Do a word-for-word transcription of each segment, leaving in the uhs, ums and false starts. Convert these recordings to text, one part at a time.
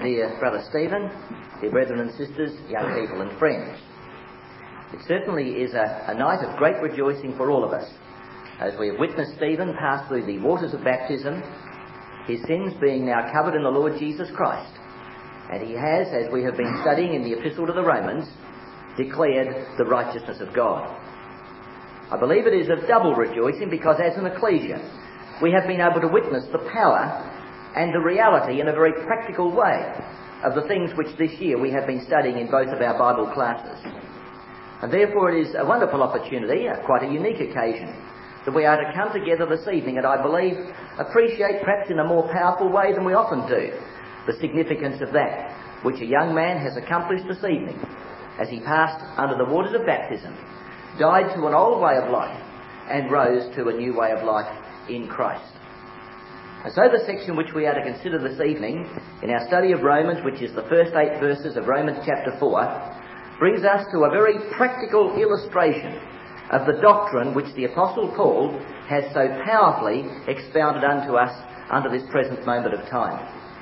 dear Brother Stephen, dear brethren and sisters, young people and friends. It certainly is a, a night of great rejoicing for all of us, as we have witnessed Stephen pass through the waters of baptism, his sins being now covered in the Lord Jesus Christ. And he has, as we have been studying in the Epistle to the Romans, declared the righteousness of God. I believe it is of double rejoicing because as an ecclesia, we have been able to witness the power and the reality in a very practical way of the things which this year we have been studying in both of our Bible classes. And therefore it is a wonderful opportunity, quite a unique occasion, that we are to come together this evening and I believe appreciate perhaps in a more powerful way than we often do the significance of that which a young man has accomplished this evening as he passed under the waters of baptism, died to an old way of life and rose to a new way of life in Christ. And so the section which we are to consider this evening in our study of Romans, which is the first eight verses of Romans chapter four, brings us to a very practical illustration of the doctrine which the Apostle Paul has so powerfully expounded unto us under this present moment of time.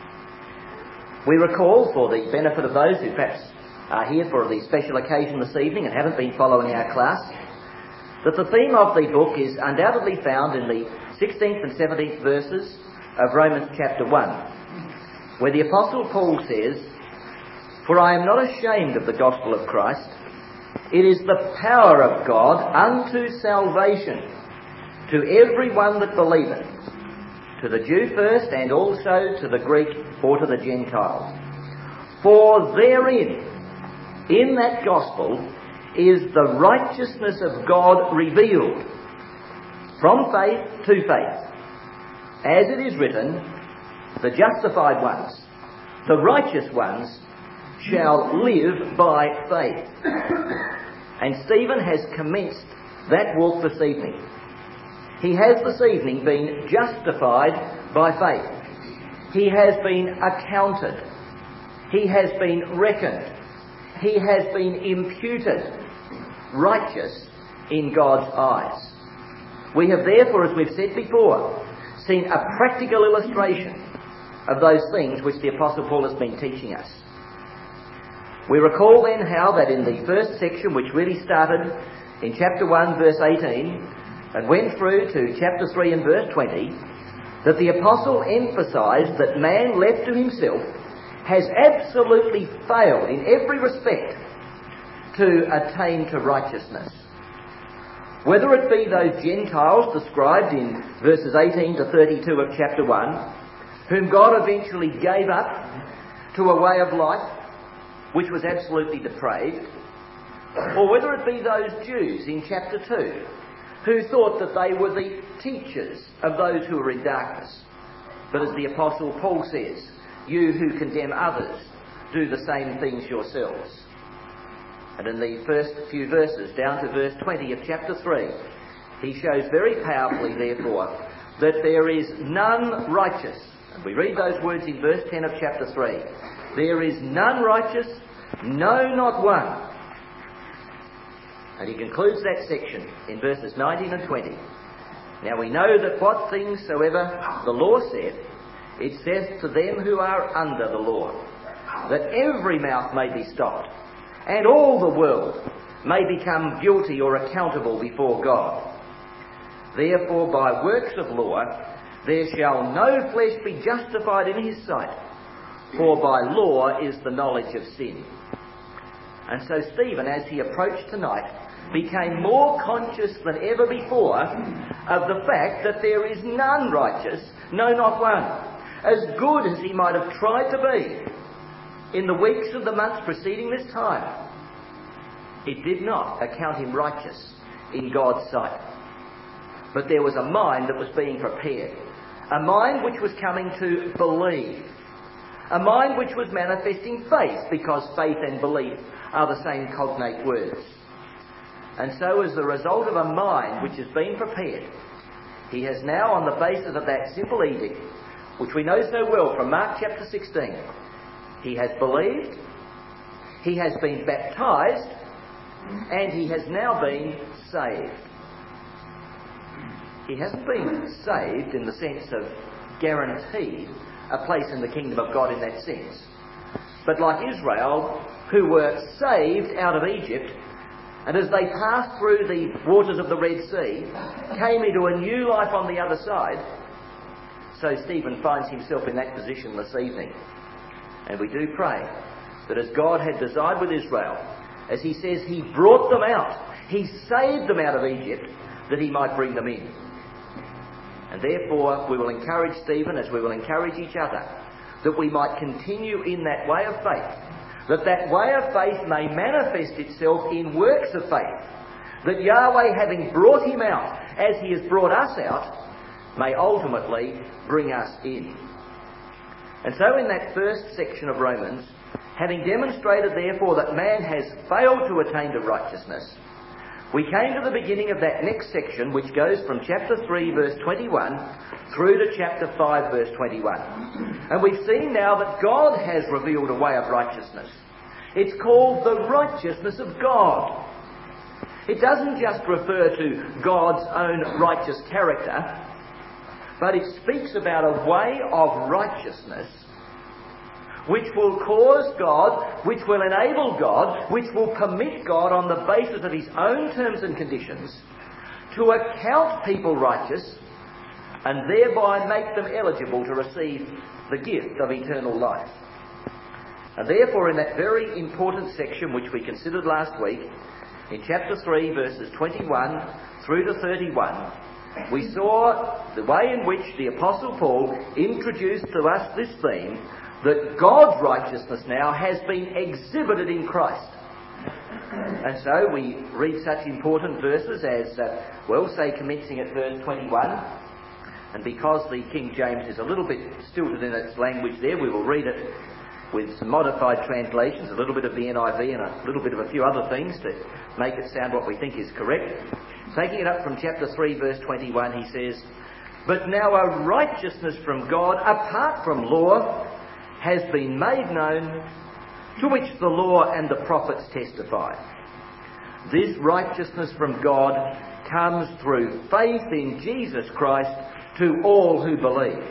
We recall, for the benefit of those who perhaps are here for the special occasion this evening and haven't been following our class, that the theme of the book is undoubtedly found in the sixteenth and seventeenth verses of Romans chapter one, where the Apostle Paul says, "For I am not ashamed of the gospel of Christ. It is the power of God unto salvation to every one that believeth, to the Jew first, and also to the Greek or to the Gentiles. For therein, in that gospel, is the righteousness of God revealed, from faith to faith. As it is written, the justified ones, the righteous ones, shall live by faith." And Stephen has commenced that walk this evening. He has this evening been justified by faith. He has been accounted. He has been reckoned. He has been imputed righteous in God's eyes. We have therefore, as we've said before, seen a practical illustration of those things which the Apostle Paul has been teaching us. We recall then how that in the first section, which really started in chapter one verse eighteen and went through to chapter three and verse twenty, that the Apostle emphasised that man left to himself has absolutely failed in every respect to attain to righteousness. Whether it be those Gentiles described in verses eighteen to thirty-two of chapter one, whom God eventually gave up to a way of life which was absolutely depraved, or whether it be those Jews in chapter two, who thought that they were the teachers of those who were in darkness. But as the Apostle Paul says, "You who condemn others, do the same things yourselves." And in the first few verses, down to verse twenty of chapter three, he shows very powerfully, therefore, that there is none righteous. And we read those words in verse ten of chapter three. "There is none righteous, no, not one." And he concludes that section in verses nineteen and twenty. "Now we know that what things soever the law saith, it saith to them who are under the law, that every mouth may be stopped, and all the world may become guilty or accountable before God. Therefore by works of law there shall no flesh be justified in his sight, for by law is the knowledge of sin." And so Stephen, as he approached tonight, became more conscious than ever before of the fact that there is none righteous, no, not one. As good as he might have tried to be in the weeks of the months preceding this time, it did not account him righteous in God's sight. But there was a mind that was being prepared, a mind which was coming to believe, a mind which was manifesting faith, because faith and belief are the same cognate words. And so as the result of a mind which has been prepared, he has now, on the basis of that simple edict, which we know so well from Mark chapter sixteen, he has believed, he has been baptised, and he has now been saved. He hasn't been saved in the sense of guaranteed a place in the kingdom of God in that sense. but like Israel, who were saved out of Egypt, and as they passed through the waters of the Red Sea, came into a new life on the other side, so Stephen finds himself in that position this evening. And we do pray that as God had desired with Israel, as he says he brought them out, he saved them out of Egypt, that he might bring them in. And therefore we will encourage Stephen, as we will encourage each other, that we might continue in that way of faith, that that way of faith may manifest itself in works of faith, that Yahweh, having brought him out as he has brought us out, may ultimately bring us in. And so in that first section of Romans, having demonstrated therefore that man has failed to attain to righteousness, we came to the beginning of that next section, which goes from chapter three verse twenty-one through to chapter five verse twenty-one. And we've seen now that God has revealed a way of righteousness. It's called the righteousness of God. It doesn't just refer to God's own righteous character, but it speaks about a way of righteousness which will cause God, which will enable God, which will permit God on the basis of his own terms and conditions to account people righteous and thereby make them eligible to receive the gift of eternal life. And therefore in that very important section which we considered last week, in chapter three verses twenty-one through to thirty-one, we saw the way in which the Apostle Paul introduced to us this theme, that God's righteousness now has been exhibited in Christ. And so we read such important verses as, uh, well, say commencing at verse twenty-one, and because the King James is a little bit stilted in its language there, we will read it with some modified translations, a little bit of the N I V and a little bit of a few other things to make it sound what we think is correct. Taking it up from chapter three verse twenty-one, he says, "But now a righteousness from God apart from law has been made known, to which the law and the prophets testify. This righteousness from God comes through faith in Jesus Christ to all who believe."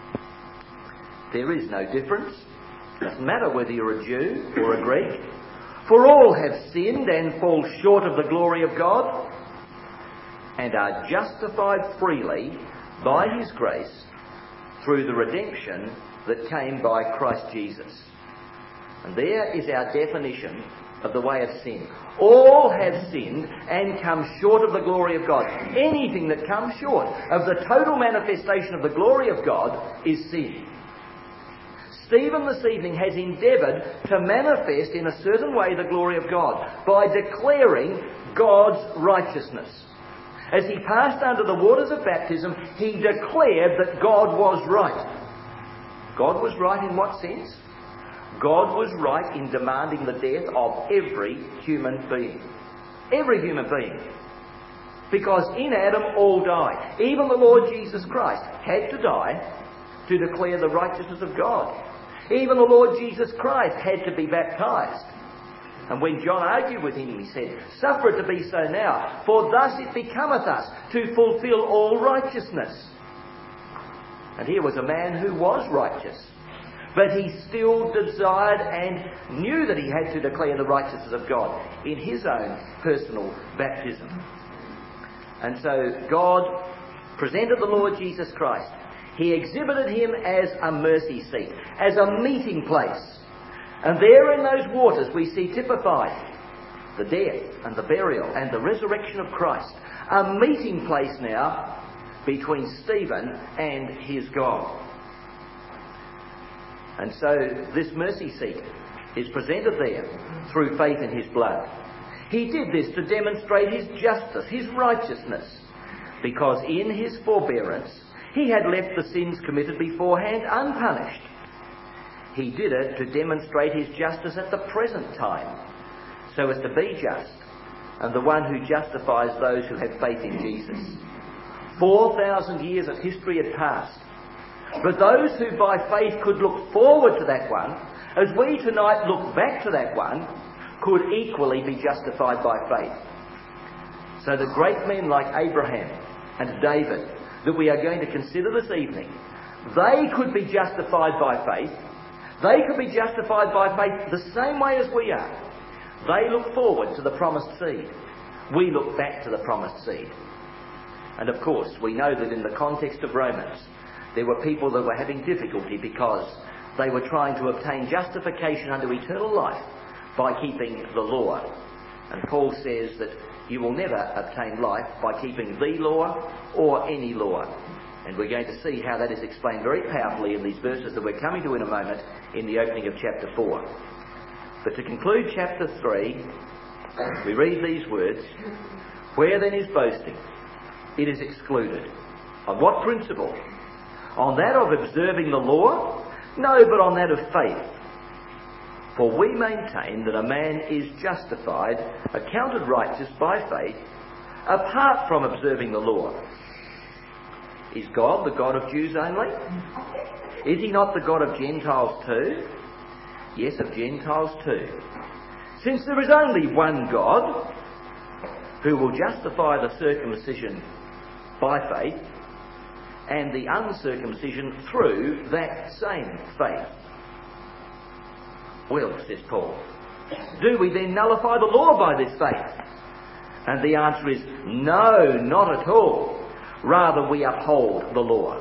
There is no difference. It doesn't matter whether you're a Jew or a Greek. For all have sinned and fall short of the glory of God, and are justified freely by his grace through the redemption that came by Christ Jesus. And there is our definition of the way of sin. All have sinned and come short of the glory of God. Anything that comes short of the total manifestation of the glory of God is sin. Stephen this evening has endeavoured to manifest in a certain way the glory of God by declaring God's righteousness. As he passed under the waters of baptism, he declared that God was right. God was right in what sense? God was right in demanding the death of every human being. Every human being. Because in Adam all died. Even the Lord Jesus Christ had to die to declare the righteousness of God. Even the Lord Jesus Christ had to be baptized. And when John argued with him, he said, "Suffer it to be so now, for thus it becometh us to fulfil all righteousness." And here was a man who was righteous, but he still desired and knew that he had to declare the righteousness of God in his own personal baptism. And so God presented the Lord Jesus Christ. He exhibited him as a mercy seat, as a meeting place. And there in those waters we see typified the death and the burial and the resurrection of Christ. A meeting place now between Stephen and his God. And so this mercy seat is presented there through faith in his blood. He did this to demonstrate his justice, his righteousness, because in his forbearance he had left the sins committed beforehand unpunished. He did it to demonstrate his justice at the present time, so as to be just, and the one who justifies those who have faith in Jesus. Four thousand years of history had passed, but those who by faith could look forward to that one, as we tonight look back to that one, could equally be justified by faith. So the great men like Abraham and David that we are going to consider this evening, they could be justified by faith They could be justified by faith the same way as we are. They look forward to the promised seed. We look back to the promised seed. And of course, we know that in the context of Romans, there were people that were having difficulty because they were trying to obtain justification unto eternal life by keeping the law. And Paul says that you will never obtain life by keeping the law or any law. And we're going to see how that is explained very powerfully in these verses that we're coming to in a moment in the opening of chapter four. But to conclude chapter three, we read these words, "Where then is boasting? It is excluded. On what principle? On that of observing the law? No, but on that of faith. For we maintain that a man is justified, accounted righteous by faith, apart from observing the law. Is God the God of Jews only? Is he not the God of Gentiles too? Yes, of Gentiles too. Since there is only one God, who will justify the circumcision by faith, and the uncircumcision through that same faith." Well, says Paul, do we then nullify the law by this faith? And the answer is no, not at all. Rather, we uphold the law.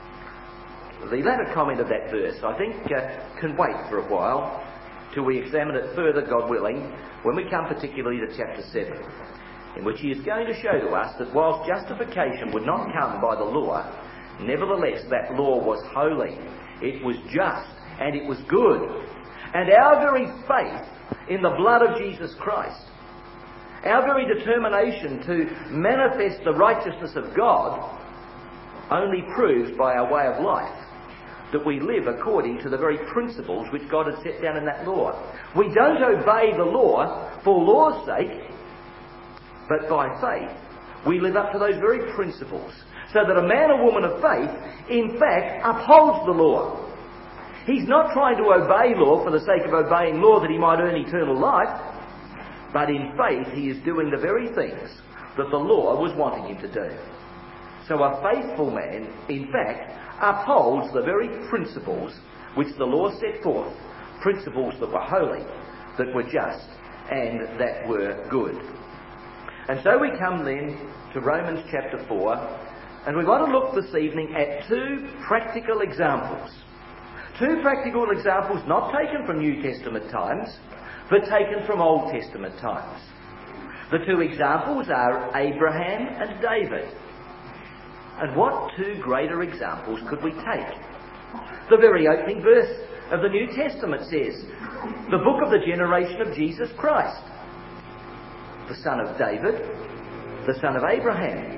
The latter comment of that verse, I think, uh, can wait for a while till we examine it further, God willing, when we come particularly to chapter seven, in which he is going to show to us that whilst justification would not come by the law, nevertheless that law was holy, it was just, and it was good. And our very faith in the blood of Jesus Christ, our very determination to manifest the righteousness of God, only proves by our way of life that we live according to the very principles which God has set down in that law. We don't obey the law for law's sake, but by faith we live up to those very principles, so that a man or woman of faith, in fact, upholds the law. He's not trying to obey law for the sake of obeying law that he might earn eternal life, but in faith he is doing the very things that the law was wanting him to do. So a faithful man, in fact, upholds the very principles which the law set forth, principles that were holy, that were just, and that were good. And so we come then to Romans chapter four, and we want to look this evening at two practical examples. Two practical examples not taken from New Testament times, but taken from Old Testament times. The two examples are Abraham and David. And what two greater examples could we take? The very opening verse of the New Testament says, the book of the generation of Jesus Christ, the son of David, the son of Abraham.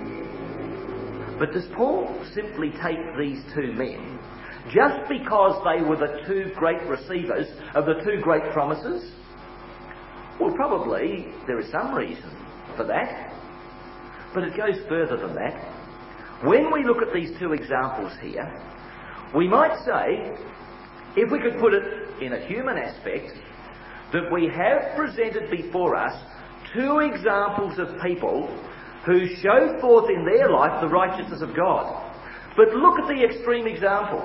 But does Paul simply take these two men just because they were the two great receivers of the two great promises? Well, probably there is some reason for that. But it goes further than that. When we look at these two examples here, we might say, if we could put it in a human aspect, that we have presented before us two examples of people who show forth in their life the righteousness of God. But look at the extreme example.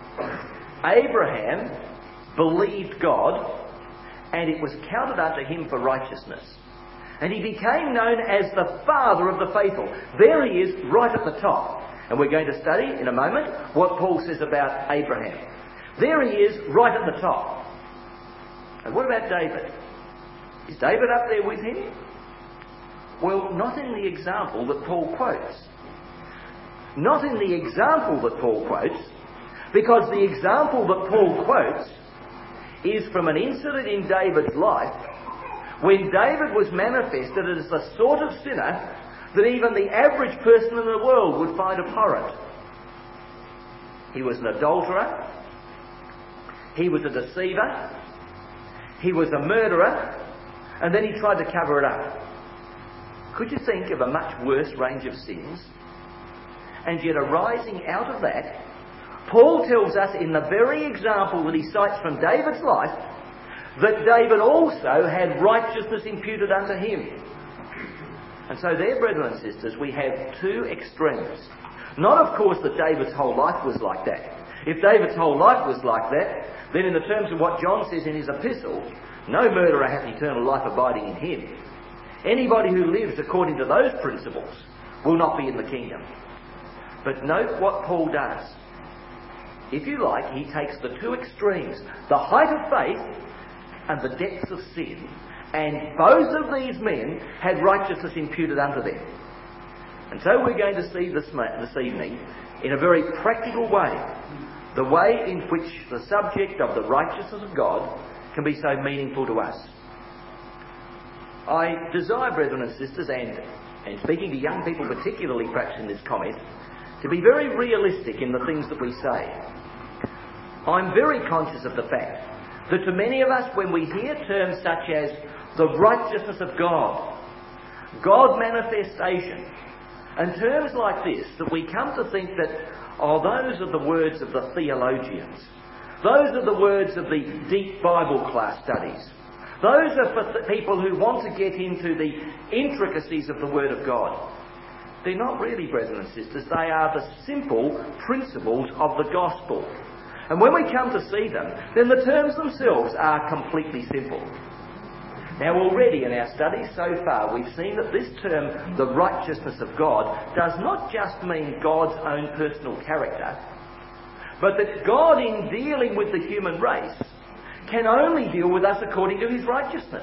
Abraham believed God, and it was counted unto him for righteousness. And he became known as the father of the faithful. There he is, right at the top. And we're going to study in a moment what Paul says about Abraham. There he is, right at the top. And what about David? Is David up there with him? Well, not in the example that Paul quotes. Not in the example that Paul quotes, because the example that Paul quotes is from an incident in David's life when David was manifested as the sort of sinner that even the average person in the world would find abhorrent. He was an adulterer. He was a deceiver. He was a murderer. And then he tried to cover it up. Could you think of a much worse range of sins? And yet arising out of that, Paul tells us in the very example that he cites from David's life that David also had righteousness imputed unto him. And so there, brethren and sisters, we have two extremes. Not, of course, that David's whole life was like that. If David's whole life was like that, then in the terms of what John says in his epistle, no murderer hath eternal life abiding in him. Anybody who lives according to those principles will not be in the kingdom. But note what Paul does. If you like, he takes the two extremes, the height of faith and the depths of sin, and both of these men had righteousness imputed unto them. And so we're going to see this, this evening, in a very practical way, the way in which the subject of the righteousness of God can be so meaningful to us. I desire, brethren and sisters, and, and speaking to young people particularly perhaps in this comment, to be very realistic in the things that we say. I'm very conscious of the fact that to many of us, when we hear terms such as the righteousness of God, God manifestation, and terms like this, that we come to think that, oh, those are the words of the theologians. Those are the words of the deep Bible class studies. Those are for the people who want to get into the intricacies of the Word of God. They're not really, brethren and sisters. They are the simple principles of the gospel. And when we come to see them, then the terms themselves are completely simple. Now already in our studies so far, we've seen that this term, the righteousness of God, does not just mean God's own personal character, but that God, in dealing with the human race, can only deal with us according to his righteousness.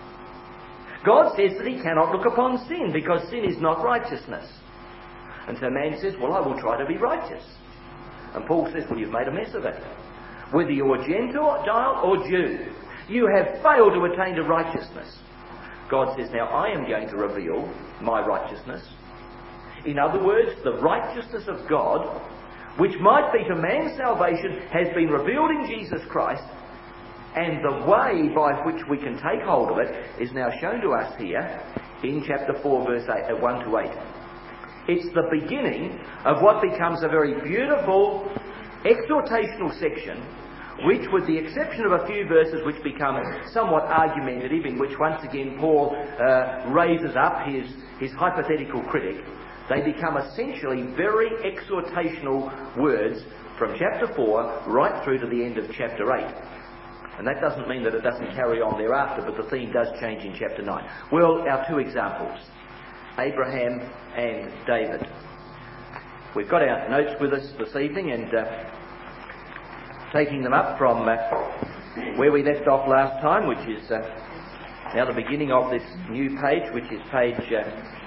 God says that he cannot look upon sin, because sin is not righteousness. And so man says, well, I will try to be righteous. And Paul says, well, you've made a mess of it. Whether you're Gentile or Jew, you have failed to attain to righteousness. God says, now I am going to reveal my righteousness. In other words, the righteousness of God, which might be to man's salvation, has been revealed in Jesus Christ, and the way by which we can take hold of it is now shown to us here in chapter four, verse eight, one to eight. It's the beginning of what becomes a very beautiful exhortational section, which, with the exception of a few verses which become somewhat argumentative, in which once again Paul uh, raises up his, his hypothetical critic, they become essentially very exhortational words from chapter four right through to the end of chapter eight. And that doesn't mean that it doesn't carry on thereafter, but the theme does change in chapter nine. Well, our two examples, Abraham and David. We've got our notes with us this evening, and uh, taking them up from uh, where we left off last time, which is uh, now the beginning of this new page, which is page uh,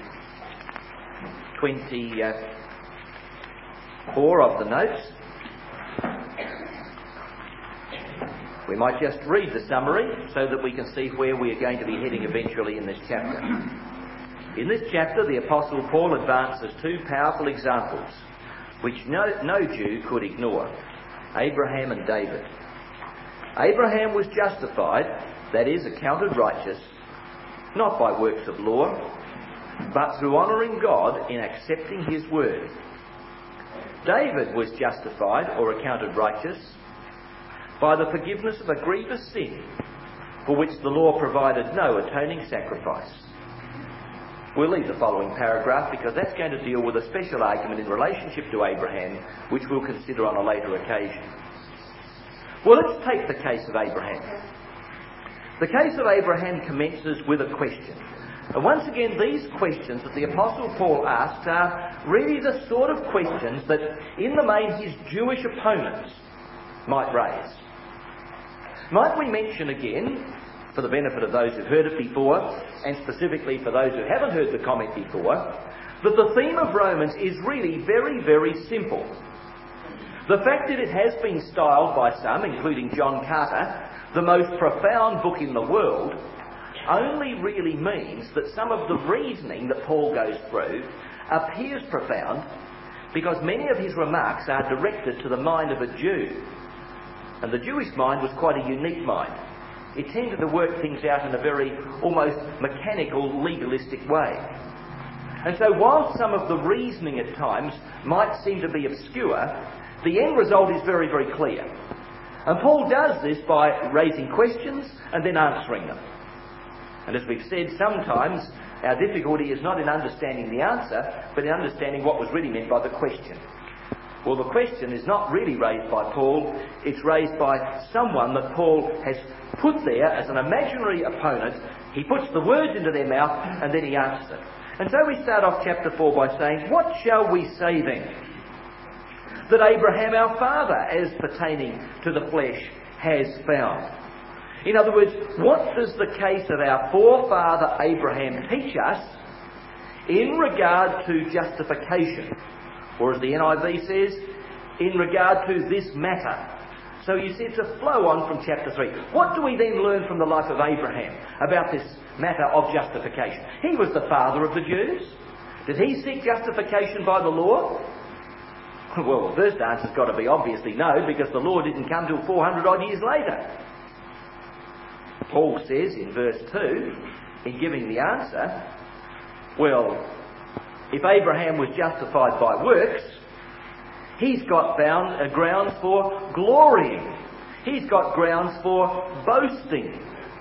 twenty-four of the notes. We might just read the summary so that we can see where we are going to be heading eventually in this chapter. In this chapter, the Apostle Paul advances two powerful examples which no, no Jew could ignore: Abraham and David. Abraham was justified, that is, accounted righteous, not by works of law, but through honouring God in accepting his word. David was justified or accounted righteous by the forgiveness of a grievous sin for which the law provided no atoning sacrifice. We'll leave the following paragraph because that's going to deal with a special argument in relationship to Abraham, which we'll consider on a later occasion. Well, let's take the case of Abraham. The case of Abraham commences with a question. And once again, these questions that the Apostle Paul asks are really the sort of questions that, in the main, his Jewish opponents might raise. Might we mention again, for the benefit of those who've heard it before, and specifically for those who haven't heard the comment before, that the theme of Romans is really very, very simple. The fact that it has been styled by some, including John Carter, the most profound book in the world, only really means that some of the reasoning that Paul goes through appears profound because many of his remarks are directed to the mind of a Jew. And the Jewish mind was quite a unique mind. It tended to work things out in a very almost mechanical, legalistic way. And so while some of the reasoning at times might seem to be obscure, the end result is very, very clear. And Paul does this by raising questions and then answering them. And as we've said, sometimes our difficulty is not in understanding the answer, but in understanding what was really meant by the question. Well, the question is not really raised by Paul, it's raised by someone that Paul has put there as an imaginary opponent. He puts the words into their mouth and then he answers it. And so we start off chapter four by saying, "What shall we say then? That Abraham our father, as pertaining to the flesh, has found." In other words, what does the case of our forefather Abraham teach us in regard to justification? Or as the N I V says, in regard to this matter. So you see, it's a flow on from chapter three. What do we then learn from the life of Abraham about this matter of justification? He was the father of the Jews. Did he seek justification by the law? Well, the first answer's got to be obviously no, because the law didn't come till four hundred odd years later. Paul says in verse two, in giving the answer, well, if Abraham was justified by works, he's got found a grounds for glorying. He's got grounds for boasting.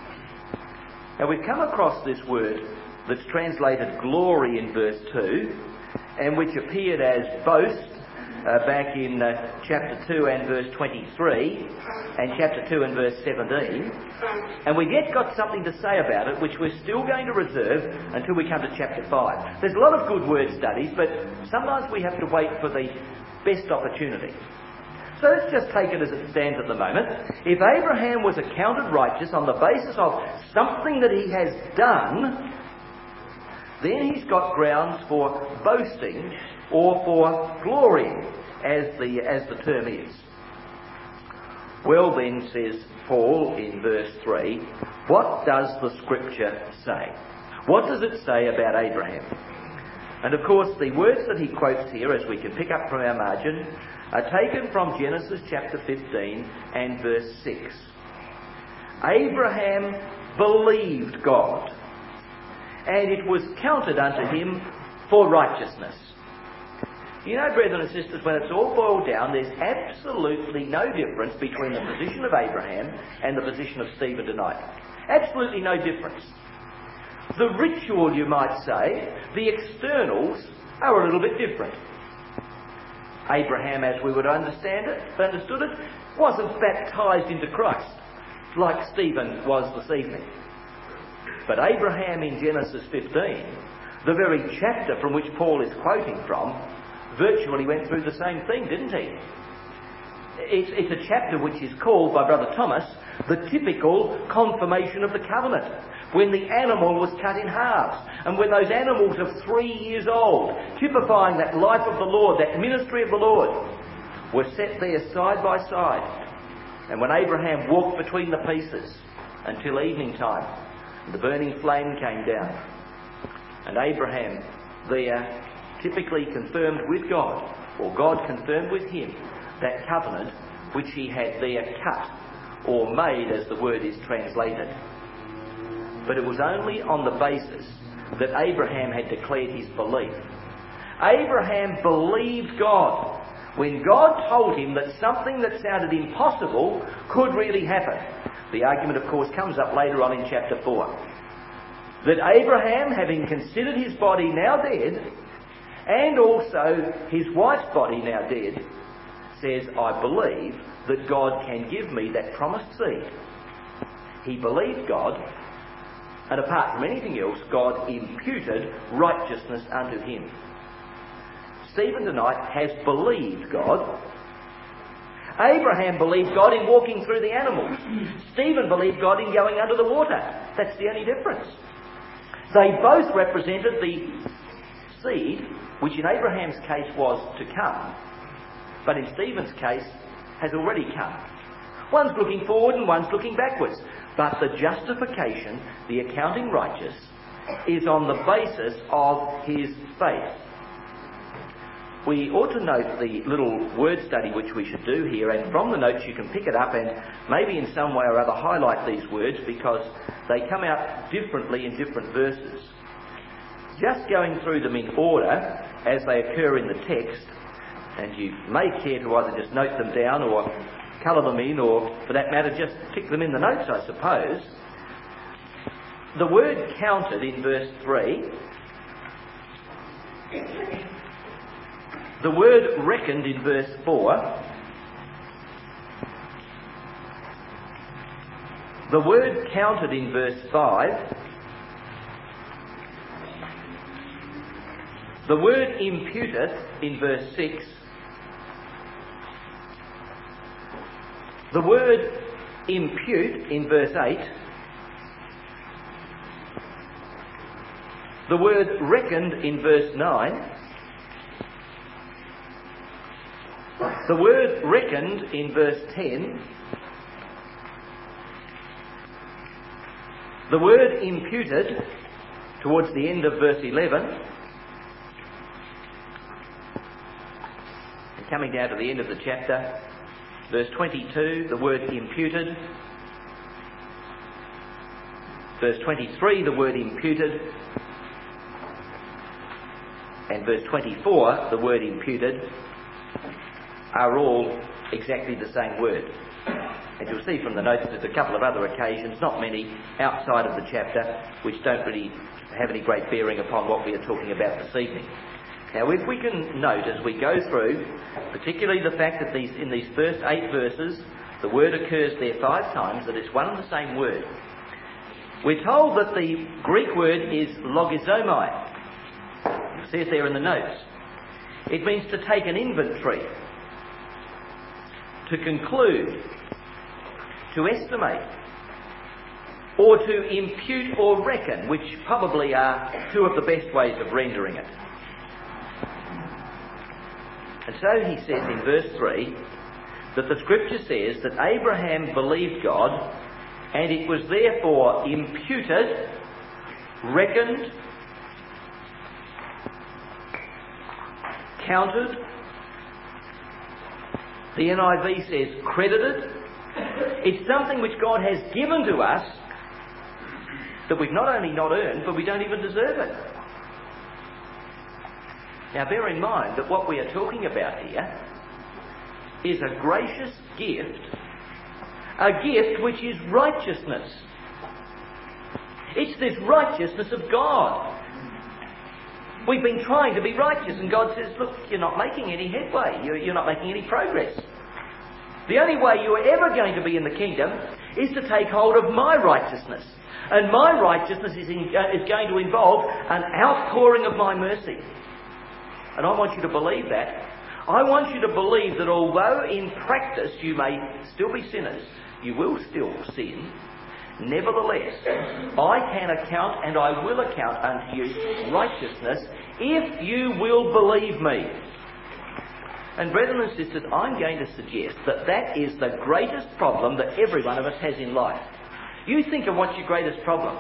Now we've come across this word that's translated glory in verse two, and which appeared as boast uh, back in uh, chapter two and verse twenty-three, and chapter two and verse seventeen. And we've yet got something to say about it, which we're still going to reserve until we come to chapter five. There's a lot of good word studies, but sometimes we have to wait for the best opportunity. So let's just take it as it stands at the moment. If Abraham was accounted righteous on the basis of something that he has done, then he's got grounds for boasting or for glorying, as the, as the term is. Well then, says Paul in verse three, what does the Scripture say? What does it say about Abraham? And of course, the words that he quotes here, as we can pick up from our margin, are taken from Genesis chapter fifteen and verse six. Abraham believed God, and it was counted unto him for righteousness. You know, brethren and sisters, when it's all boiled down, there's absolutely no difference between the position of Abraham and the position of Stephen tonight. Absolutely no difference. The ritual, you might say, the externals are a little bit different. Abraham, as we would understand it, understood it, wasn't baptised into Christ like Stephen was this evening. But Abraham in Genesis fifteen, the very chapter from which Paul is quoting from, virtually went through the same thing, didn't he? It's, it's a chapter which is called by Brother Thomas the typical confirmation of the covenant, when the animal was cut in halves, and when those animals of three years old, typifying that life of the Lord, that ministry of the Lord, were set there side by side. And when Abraham walked between the pieces until evening time, the burning flame came down, and Abraham there typically confirmed with God, or God confirmed with him, that covenant which he had there cut, or made as the word is translated. But it was only on the basis that Abraham had declared his belief. Abraham believed God when God told him that something that sounded impossible could really happen. The argument, of course, comes up later on in chapter four. That Abraham, having considered his body now dead, and also his wife's body now dead, says, I believe that God can give me that promised seed. He believed God, and apart from anything else, God imputed righteousness unto him. Stephen tonight has believed God. Abraham believed God in walking through the animals. Stephen believed God in going under the water. That's the only difference. They both represented the seed, which in Abraham's case was to come, but in Stephen's case has already come. One's looking forward and one's looking backwards. But the justification, the accounting righteous, is on the basis of his faith. We ought to note the little word study which we should do here, and from the notes you can pick it up and maybe in some way or other highlight these words, because they come out differently in different verses. Just going through them in order as they occur in the text, and you may care to either just note them down or colour them in, or for that matter just tick them in the notes, I suppose. The word counted in verse three The word reckoned in verse four. The word counted in verse five. The word imputed in verse six. The word impute in verse eight. The word reckoned in verse nine. The word reckoned in verse ten. The word imputed towards the end of verse eleven. And coming down to the end of the chapter, verse twenty-two, the word imputed. Verse twenty-three, the word imputed. And verse twenty-four, the word imputed, are all exactly the same word. And you'll see from the notes there's a couple of other occasions, not many, outside of the chapter, which don't really have any great bearing upon what we are talking about this evening. Now, if we can note as we go through, particularly the fact that these in these first eight verses, the word occurs there five times, that it's one and the same word. We're told that the Greek word is logizomai. You see it there in the notes. It means to take an inventory, to conclude, to estimate, or to impute or reckon, which probably are two of the best ways of rendering it. And so he says in verse three that the scripture says that Abraham believed God, and it was therefore imputed, reckoned, counted. The N I V says credited. It's something which God has given to us that we've not only not earned, but we don't even deserve it. Now bear in mind that what we are talking about here is a gracious gift, a gift which is righteousness. It's this righteousness of God. We've been trying to be righteous, and God says, look, you're not making any headway, you're, you're not making any progress. The only way you are ever going to be in the kingdom is to take hold of my righteousness. And my righteousness is, in, uh, is going to involve an outpouring of my mercy. And I want you to believe that. I want you to believe that although in practice you may still be sinners, you will still sin. Nevertheless, I can account and I will account unto you righteousness if you will believe me. And brethren and sisters, I'm going to suggest that that is the greatest problem that every one of us has in life. You think of what's your greatest problem.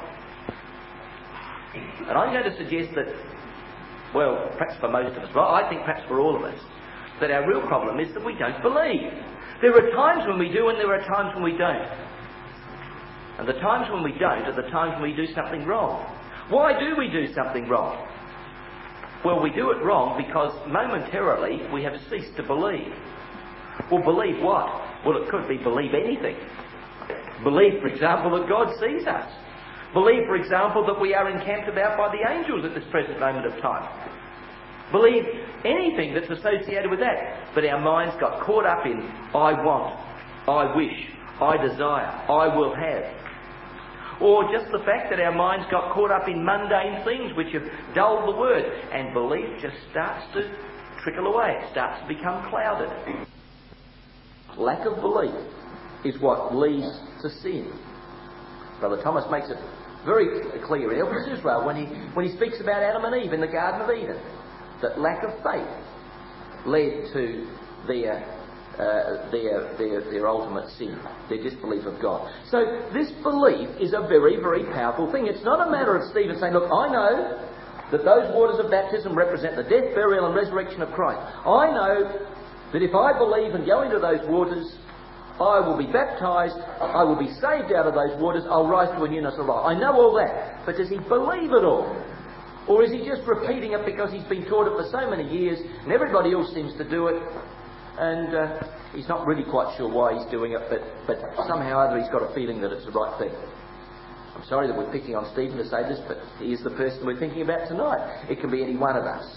And I'm going to suggest that, well, perhaps for most of us, well, I think perhaps for all of us, that our real problem is that we don't believe. There are times when we do and there are times when we don't. And the times when we don't are the times when we do something wrong. Why do we do something wrong? Well, we do it wrong because momentarily we have ceased to believe. Well, believe what? Well, it could be believe anything. Believe, for example, that God sees us. Believe, for example, that we are encamped about by the angels at this present moment of time. Believe anything that's associated with that. But our minds got caught up in I want, I wish, I desire, I will have. Or just the fact that our minds got caught up in mundane things which have dulled the word, and belief just starts to trickle away. It starts to become clouded. Lack of belief is what leads to sin. Brother Thomas makes it very clear in Elpis Israel when he, when he speaks about Adam and Eve in the Garden of Eden, that lack of faith led to their Uh, their, their, their ultimate sin, their disbelief of God. So this belief is a very, very powerful thing. It's not a matter of Stephen saying, look, I know that those waters of baptism represent the death, burial and resurrection of Christ. I know that if I believe and go into those waters, I will be baptised, I will be saved out of those waters, I'll rise to a newness of life. I know all that, but does he believe it all? Or is he just repeating it because he's been taught it for so many years and everybody else seems to do it? And uh, he's not really quite sure why he's doing it, but, but somehow or other he's got a feeling that it's the right thing. I'm sorry that we're picking on Stephen to say this, but he is the person we're thinking about tonight. It can be any one of us.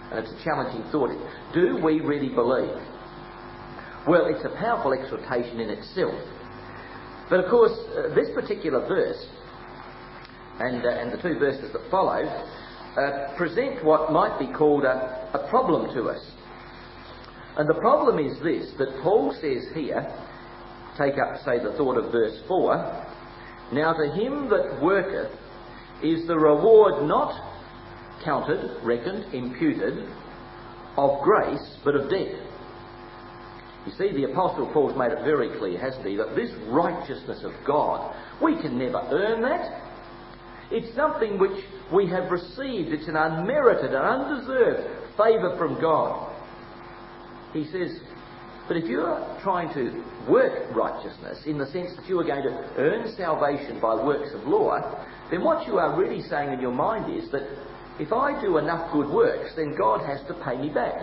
And it's a challenging thought. Do we really believe? Well, it's a powerful exhortation in itself. But of course, uh, this particular verse and, uh, and the two verses that follow uh, present what might be called a, a problem to us. And the problem is this, that Paul says here, take up, say, the thought of verse four, now to him that worketh is the reward not counted, reckoned, imputed, of grace, but of debt. You see, the Apostle Paul's made it very clear, hasn't he, that this righteousness of God, we can never earn that. It's something which we have received. It's an unmerited and undeserved favour from God. He says, but if you're trying to work righteousness in the sense that you are going to earn salvation by works of law, then what you are really saying in your mind is that if I do enough good works, then God has to pay me back.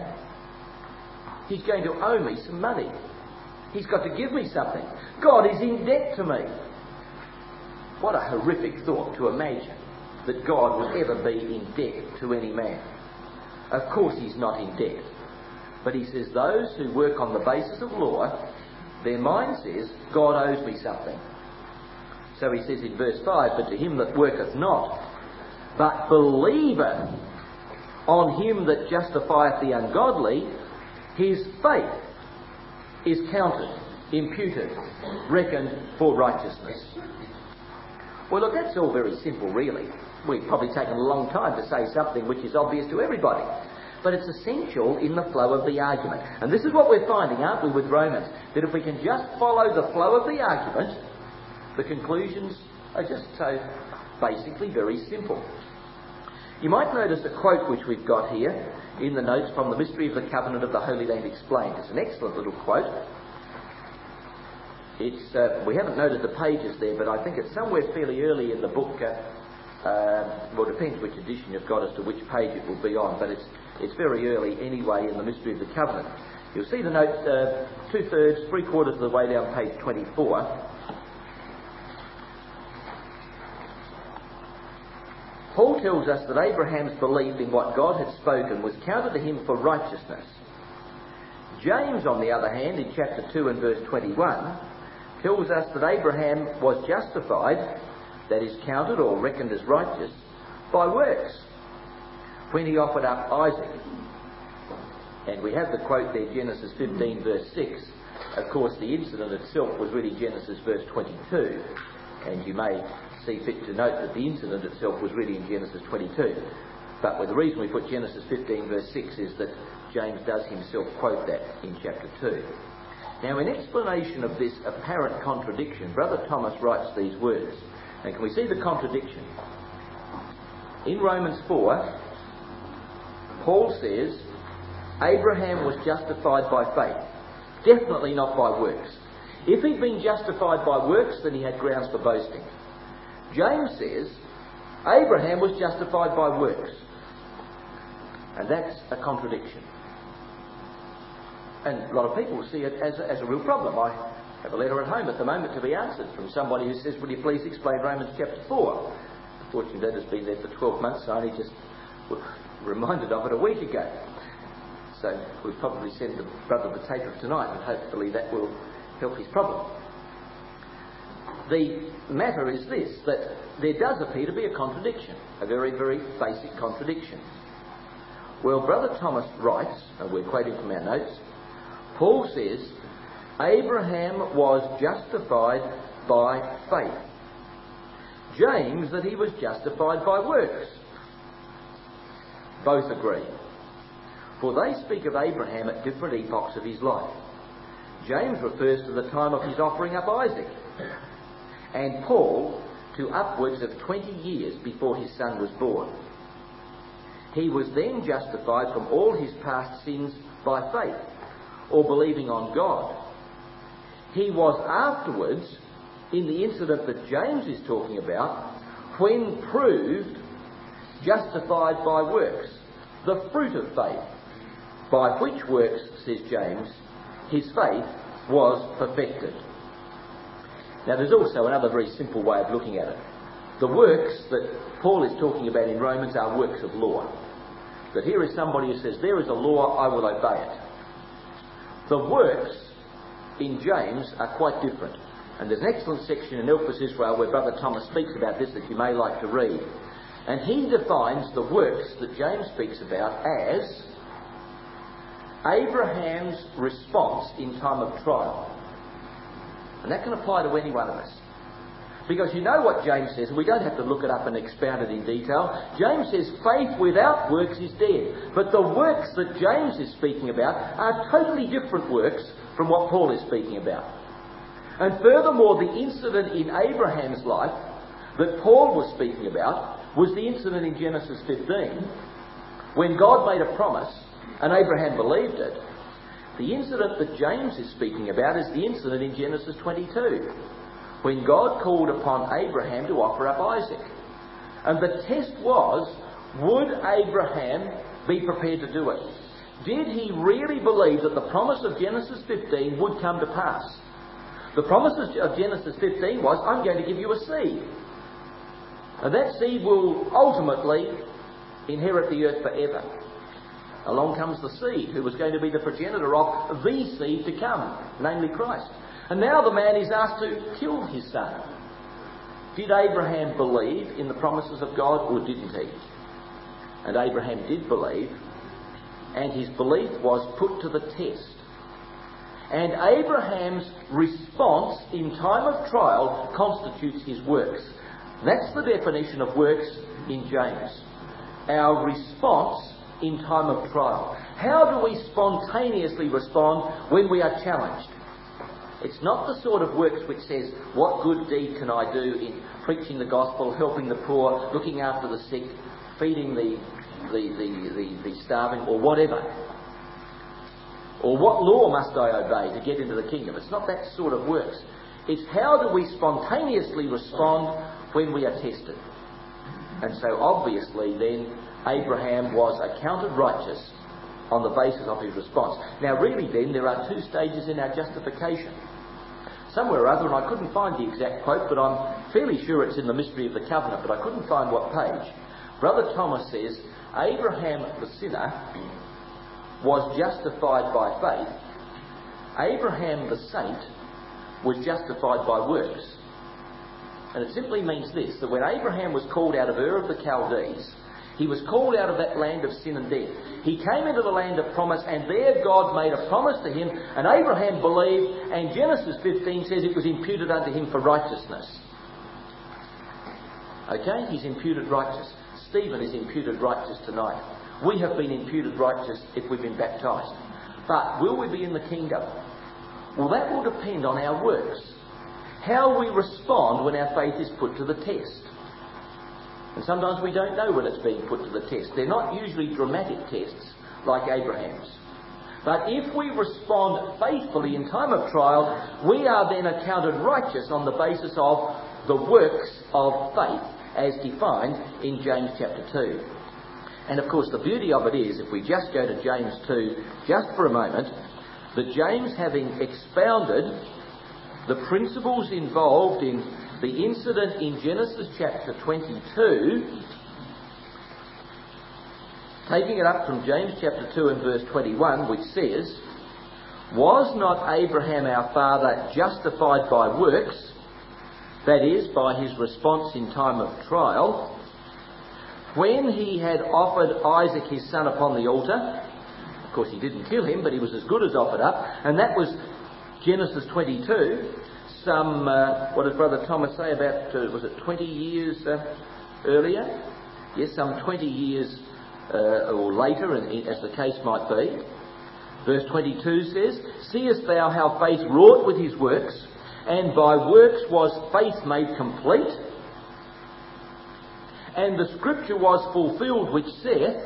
He's going to owe me some money. He's got to give me something. God is in debt to me. What a horrific thought to imagine that God would ever be in debt to any man. Of course he's not in debt. But he says those who work on the basis of law, their mind says, God owes me something. So he says in verse five, but to him that worketh not, but believeth on him that justifieth the ungodly, his faith is counted, imputed, reckoned for righteousness. Well, look, that's all very simple, really. We've probably taken a long time to say something which is obvious to everybody. But it's essential in the flow of the argument. And this is what we're finding, aren't we, with Romans? That if we can just follow the flow of the argument, the conclusions are just so basically very simple. You might notice a quote which we've got here in the notes from The Mystery of the Covenant of the Holy Land Explained. It's an excellent little quote. It's uh, we haven't noted the pages there, but I think it's somewhere fairly early in the book. Uh, uh, well, it depends which edition you've got as to which page it will be on, but it's it's very early anyway in The Mystery of the Covenant. You'll see the note uh, two-thirds, three-quarters of the way down page twenty-four. Paul tells us that Abraham's belief in what God had spoken was counted to him for righteousness. James, on the other hand, in chapter two and verse twenty-one, tells us that Abraham was justified, that is, counted or reckoned as righteous, by works, when he offered up Isaac. And we have the quote there, Genesis fifteen verse six. Of course, the incident itself was really Genesis verse twenty-two. And you may see fit to note that the incident itself was really in Genesis twenty-two. But well, the reason we put Genesis fifteen verse six is that James does himself quote that in chapter two. Now, in explanation of this apparent contradiction, Brother Thomas writes these words. And can we see the contradiction? In Romans four, Paul says, Abraham was justified by faith. Definitely not by works. If he'd been justified by works, then he had grounds for boasting. James says, Abraham was justified by works. And that's a contradiction. And a lot of people see it as a, as a real problem. I have a letter at home at the moment to be answered from somebody who says, will you please explain Romans chapter four? Unfortunately, that has been there for twelve months, so I only just reminded of it a week ago. So we'll probably send the brother the tape of tonight, and hopefully that will help his problem. The matter is this, that there does appear to be a contradiction, a very, very basic contradiction. Well, Brother Thomas writes, and we're quoting from our notes, Paul says, Abraham was justified by faith. James, that he was justified by works. Both agree. For they speak of Abraham at different epochs of his life. James refers to the time of his offering up Isaac, and Paul to upwards of twenty years before his son was born. He was then justified from all his past sins by faith, or believing on God. He was afterwards, in the incident that James is talking about, when proved justified by works, the fruit of faith, by which works, says James, his faith was perfected. Now there's also another very simple way of looking at it. The works that Paul is talking about in Romans are works of law. But here is somebody who says, there is a law, I will obey it. The works in James are quite different. And there's an excellent section in Elpis Israel where Brother Thomas speaks about this that you may like to read. And he defines the works that James speaks about as Abraham's response in time of trial. And that can apply to any one of us. Because you know what James says, and we don't have to look it up and expound it in detail. James says faith without works is dead. But the works that James is speaking about are totally different works from what Paul is speaking about. And furthermore, the incident in Abraham's life that Paul was speaking about was the incident in Genesis fifteen, when God made a promise and Abraham believed it. The incident that James is speaking about is the incident in Genesis twenty-two, when God called upon Abraham to offer up Isaac. And the test was, would Abraham be prepared to do it? Did he really believe that the promise of Genesis fifteen would come to pass? The promise of Genesis fifteen was, I'm going to give you a seed. And that seed will ultimately inherit the earth forever. Along comes the seed, who was going to be the progenitor of the seed to come, namely Christ. And now the man is asked to kill his son. Did Abraham believe in the promises of God, or didn't he? And Abraham did believe, and his belief was put to the test. And Abraham's response in time of trial constitutes his works. That's the definition of works in James. Our response in time of trial. How do we spontaneously respond when we are challenged? It's not the sort of works which says, what good deed can I do in preaching the gospel, helping the poor, looking after the sick, feeding the, the, the, the, the starving, or whatever. Or what law must I obey to get into the kingdom? It's not that sort of works. It's how do we spontaneously respond when we are tested. And so obviously then Abraham was accounted righteous on the basis of his response. Now really then there are two stages in our justification. Somewhere or other, and I couldn't find the exact quote, but I'm fairly sure it's in the Mystery of the Covenant, but I couldn't find what page. Brother Thomas says, Abraham the sinner was justified by faith. Abraham the saint was justified by works. And it simply means this, that when Abraham was called out of Ur of the Chaldees, he was called out of that land of sin and death. He came into the land of promise, and there God made a promise to him, and Abraham believed, and Genesis fifteen says it was imputed unto him for righteousness. Okay, he's imputed righteous. Stephen is imputed righteous tonight. We have been imputed righteous if we've been baptised. But will we be in the kingdom? Well, that will depend on our works. How we respond when our faith is put to the test. And sometimes we don't know when it's being put to the test. They're not usually dramatic tests like Abraham's. But if we respond faithfully in time of trial, we are then accounted righteous on the basis of the works of faith as defined in James chapter two. And of course the beauty of it is, if we just go to James two just for a moment, that James, having expounded the principles involved in the incident in Genesis chapter twenty-two, taking it up from James chapter two and verse twenty-one, which says, was not Abraham our father justified by works, that is, by his response in time of trial, when he had offered Isaac his son upon the altar? Of course he didn't kill him, but he was as good as offered up, and that was Genesis twenty-two. Some, uh, what did Brother Thomas say, about, uh, was it twenty years uh, earlier? Yes, some twenty years uh, or later, as the case might be. Verse twenty-two says, seest thou how faith wrought with his works, and by works was faith made complete? And the scripture was fulfilled which saith...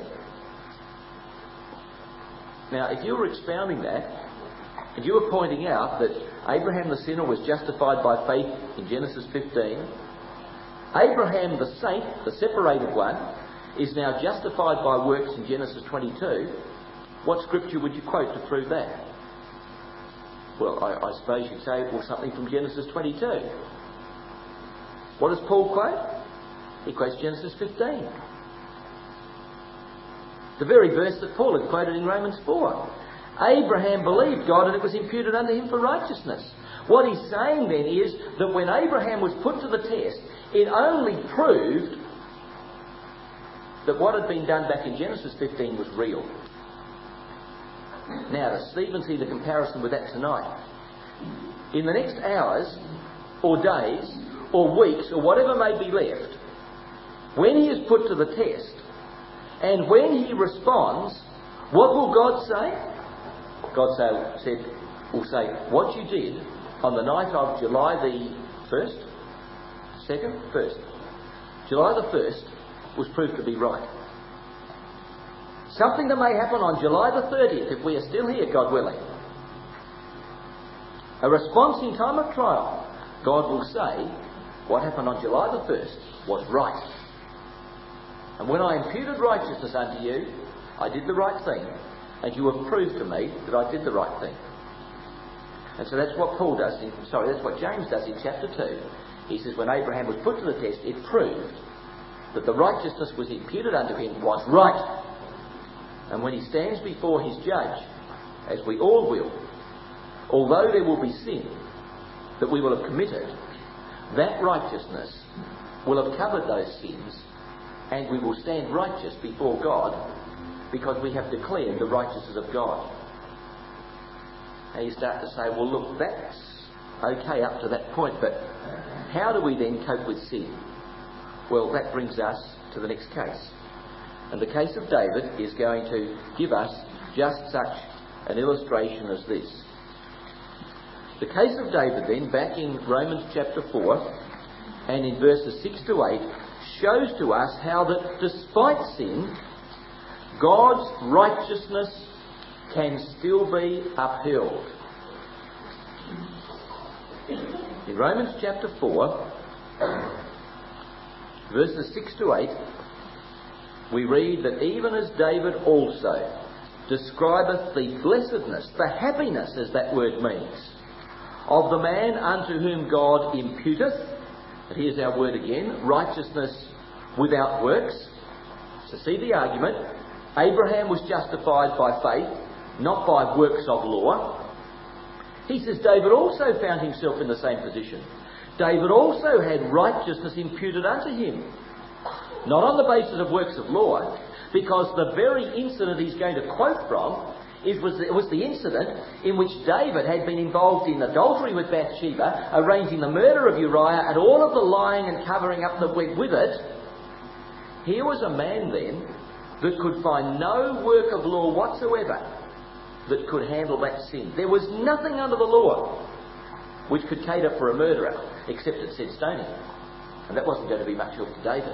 Now, if you were expounding that, and you were pointing out that Abraham the sinner was justified by faith in Genesis fifteen, Abraham the saint, the separated one, is now justified by works in Genesis twenty-two, what scripture would you quote to prove that? Well, I, I suppose you'd say, well, something from Genesis twenty-two. What does Paul quote? He quotes Genesis fifteen. The very verse that Paul had quoted in Romans four. Abraham believed God and it was imputed unto him for righteousness. What he's saying then is that when Abraham was put to the test, it only proved that what had been done back in Genesis fifteen was real. Now, does Stephen see the comparison with that tonight? In the next hours, or days, or weeks, or whatever may be left, when he is put to the test, and when he responds, what will God say? God say, said, will say, what you did on the night of July the first, second, first, July the first was proved to be right. Something that may happen on July the thirtieth, if we are still here, God willing. A response in time of trial. God will say, what happened on July the first was right. And when I imputed righteousness unto you, I did the right thing. And you have proved to me that I did the right thing. And so that's what Paul does, in, sorry, that's what James does in chapter two. He says when Abraham was put to the test, it proved that the righteousness was imputed unto him was right. And when he stands before his judge, as we all will, although there will be sin that we will have committed, that righteousness will have covered those sins, and we will stand righteous before God because we have declared the righteousness of God. And you start to say, well, look, that's okay up to that point, but how do we then cope with sin? Well, that brings us to the next case. And the case of David is going to give us just such an illustration as this. The case of David then, back in Romans chapter four, and in verses six to eight, shows to us how that despite sin, God's righteousness can still be upheld. In Romans chapter four, verses six to eight, we read that even as David also describeth the blessedness, the happiness as that word means, of the man unto whom God imputeth, and here's our word again, righteousness without works. So see the argument. Abraham was justified by faith, not by works of law. He says David also found himself in the same position. David also had righteousness imputed unto him. Not on the basis of works of law, because the very incident he's going to quote from is, was, the, was the incident in which David had been involved in adultery with Bathsheba, arranging the murder of Uriah, and all of the lying and covering up that went with it. Here was a man then that could find no work of law whatsoever that could handle that sin. There was nothing under the law which could cater for a murderer, except it said stoning. And that wasn't going to be much help to David.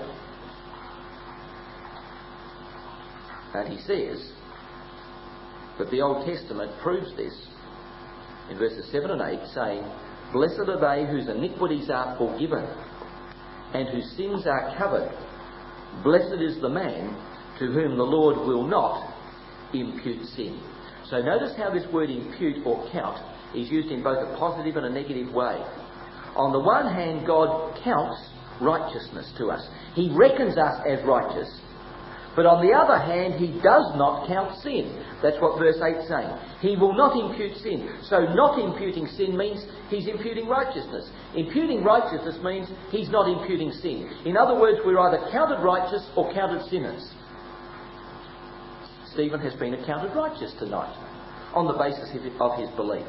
And he says that the Old Testament proves this in verses seven and eight, saying, blessed are they whose iniquities are forgiven and whose sins are covered. Blessed is the man to whom the Lord will not impute sin. So notice how this word impute or count is used in both a positive and a negative way. On the one hand, God counts righteousness to us. He reckons us as righteous. But on the other hand, he does not count sin. That's what verse eight is saying. He will not impute sin. So not imputing sin means he's imputing righteousness. Imputing righteousness means he's not imputing sin. In other words, we're either counted righteous or counted sinners. Stephen has been accounted righteous tonight on the basis of his belief.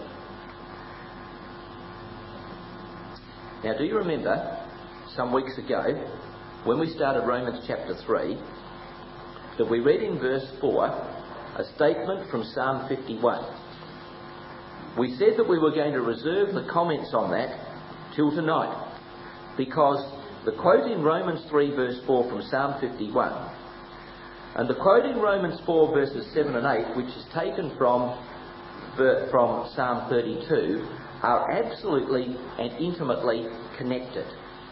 Now, do you remember some weeks ago when we started Romans chapter three that we read in verse four a statement from Psalm fifty-one? We said that we were going to reserve the comments on that till tonight, because the quote in Romans three verse four from Psalm fifty-one and the quote in Romans four verses seven and eight, which is taken from, from Psalm thirty-two, are absolutely and intimately connected.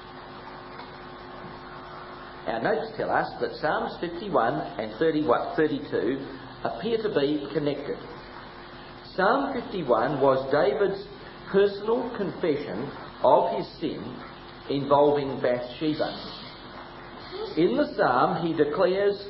Our notes tell us that Psalms fifty-one and thirty-two appear to be connected. Psalm fifty-one was David's personal confession of his sin involving Bathsheba. In the psalm, he declares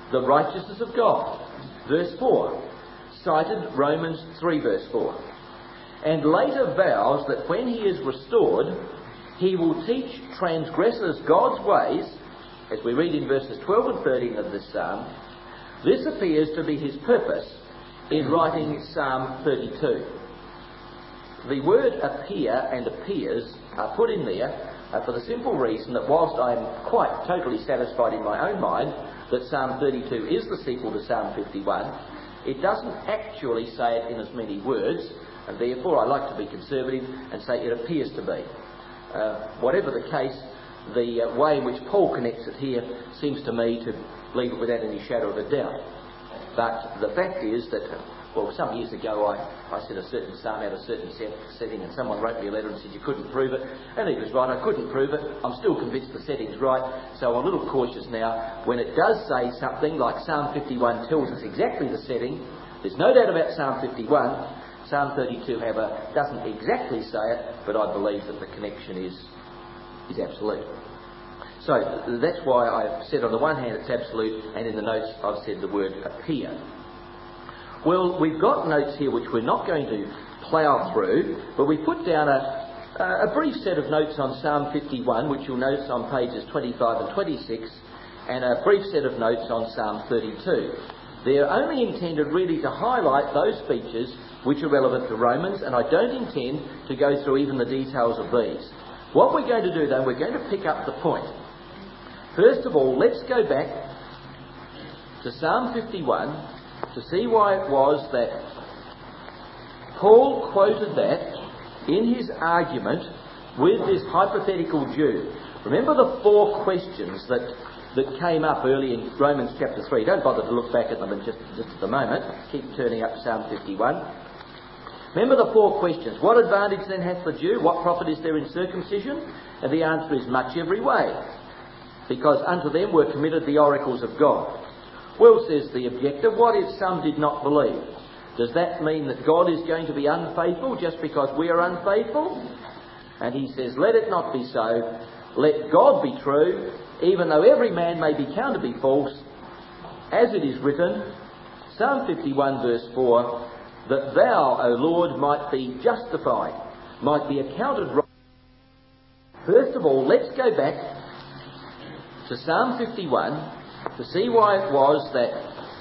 the righteousness of God. Verse four, cited Romans three verse four. And later vows that when he is restored, he will teach transgressors God's ways, as we read in verses twelve and thirteen of this psalm. This appears to be his purpose in writing Psalm thirty-two. The word appear and appears are put in there uh, for the simple reason that whilst I am quite totally satisfied in my own mind that Psalm thirty-two is the sequel to Psalm fifty-one, it doesn't actually say it in as many words, and therefore I like to be conservative and say it appears to be. Uh, whatever the case, the uh, way in which Paul connects it here seems to me to leave it without any shadow of a doubt. But the fact is that, well, some years ago I, I said a certain psalm out of a certain set, setting, and someone wrote me a letter and said you couldn't prove it, and he was right, I couldn't prove it. I'm still convinced the setting's right, so I'm a little cautious now. When it does say something like Psalm fifty-one tells us exactly the setting, there's no doubt about Psalm fifty-one. Psalm thirty-two, however, doesn't exactly say it, but I believe that the connection is, is absolute. So that's why I've said on the one hand it's absolute, and in the notes I've said the word appear. Well, we've got notes here which we're not going to plough through, but we put down a, a brief set of notes on Psalm fifty-one, which you'll notice on pages twenty-five and twenty-six, and a brief set of notes on Psalm thirty-two. They're only intended really to highlight those features which are relevant to Romans, and I don't intend to go through even the details of these. What we're going to do though, we're going to pick up the point. First of all, let's go back to Psalm fifty-one to see why it was that Paul quoted that in his argument with this hypothetical Jew. Remember the four questions that, that came up early in Romans chapter three. Don't bother to look back at them just, just at the moment. Keep turning up Psalm fifty-one. Remember the four questions. What advantage then hath the Jew? What profit is there in circumcision? And the answer is much every way, because unto them were committed the oracles of God. Well, says the objector, what if some did not believe? Does that mean that God is going to be unfaithful just because we are unfaithful? And he says, let it not be so. Let God be true, even though every man may be counted to be false, as it is written, Psalm fifty-one verse four, that thou, O Lord, might be justified, might be accounted right. First of all, let's go back to Psalm fifty-one to see why it was that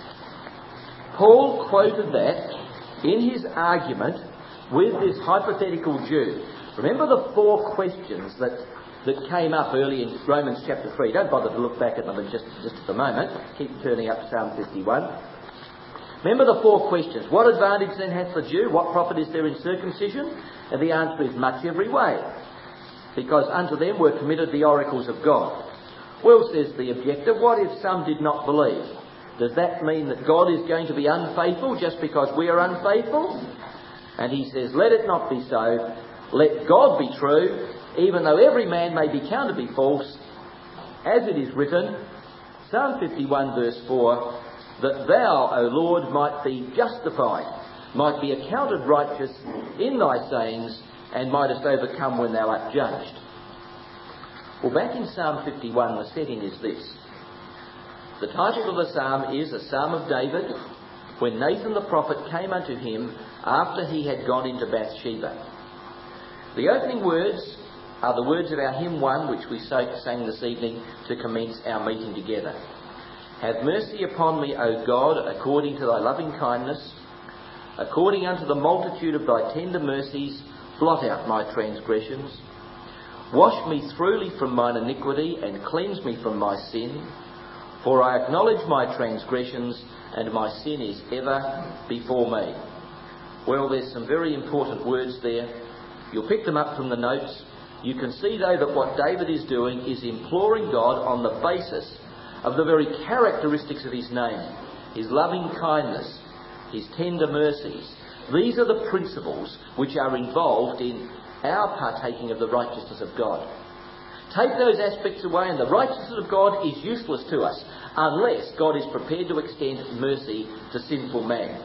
Paul quoted that in his argument with this hypothetical Jew. Remember the four questions that, that came up early in Romans chapter three. Don't bother to look back at them just, just at the moment. Keep turning up Psalm fifty-one. Remember the four questions. What advantage then hath the Jew? What profit is there in circumcision? And the answer is much every way, because unto them were committed the oracles of God. Well, says the objector, what if some did not believe? Does that mean that God is going to be unfaithful just because we are unfaithful? And he says, let it not be so. Let God be true, even though every man may be counted to be false, as it is written, Psalm fifty-one verse four, that thou, O Lord, might be justified, might be accounted righteous in thy sayings, and mightest overcome when thou art judged. Well, back in Psalm fifty-one, the setting is this. The title of the psalm is a Psalm of David, when Nathan the prophet came unto him after he had gone into Bathsheba. The opening words are the words of our hymn one, which we sang this evening to commence our meeting together. Have mercy upon me, O God, according to thy loving kindness, according unto the multitude of thy tender mercies, blot out my transgressions. Wash me thoroughly from mine iniquity, and cleanse me from my sin. For I acknowledge my transgressions, and my sin is ever before me. Well, there's some very important words there. You'll pick them up from the notes. You can see, though, that what David is doing is imploring God on the basis of the very characteristics of his name. His loving kindness, his tender mercies. These are the principles which are involved in our partaking of the righteousness of God. Take those aspects away and the righteousness of God is useless to us unless God is prepared to extend mercy to sinful man.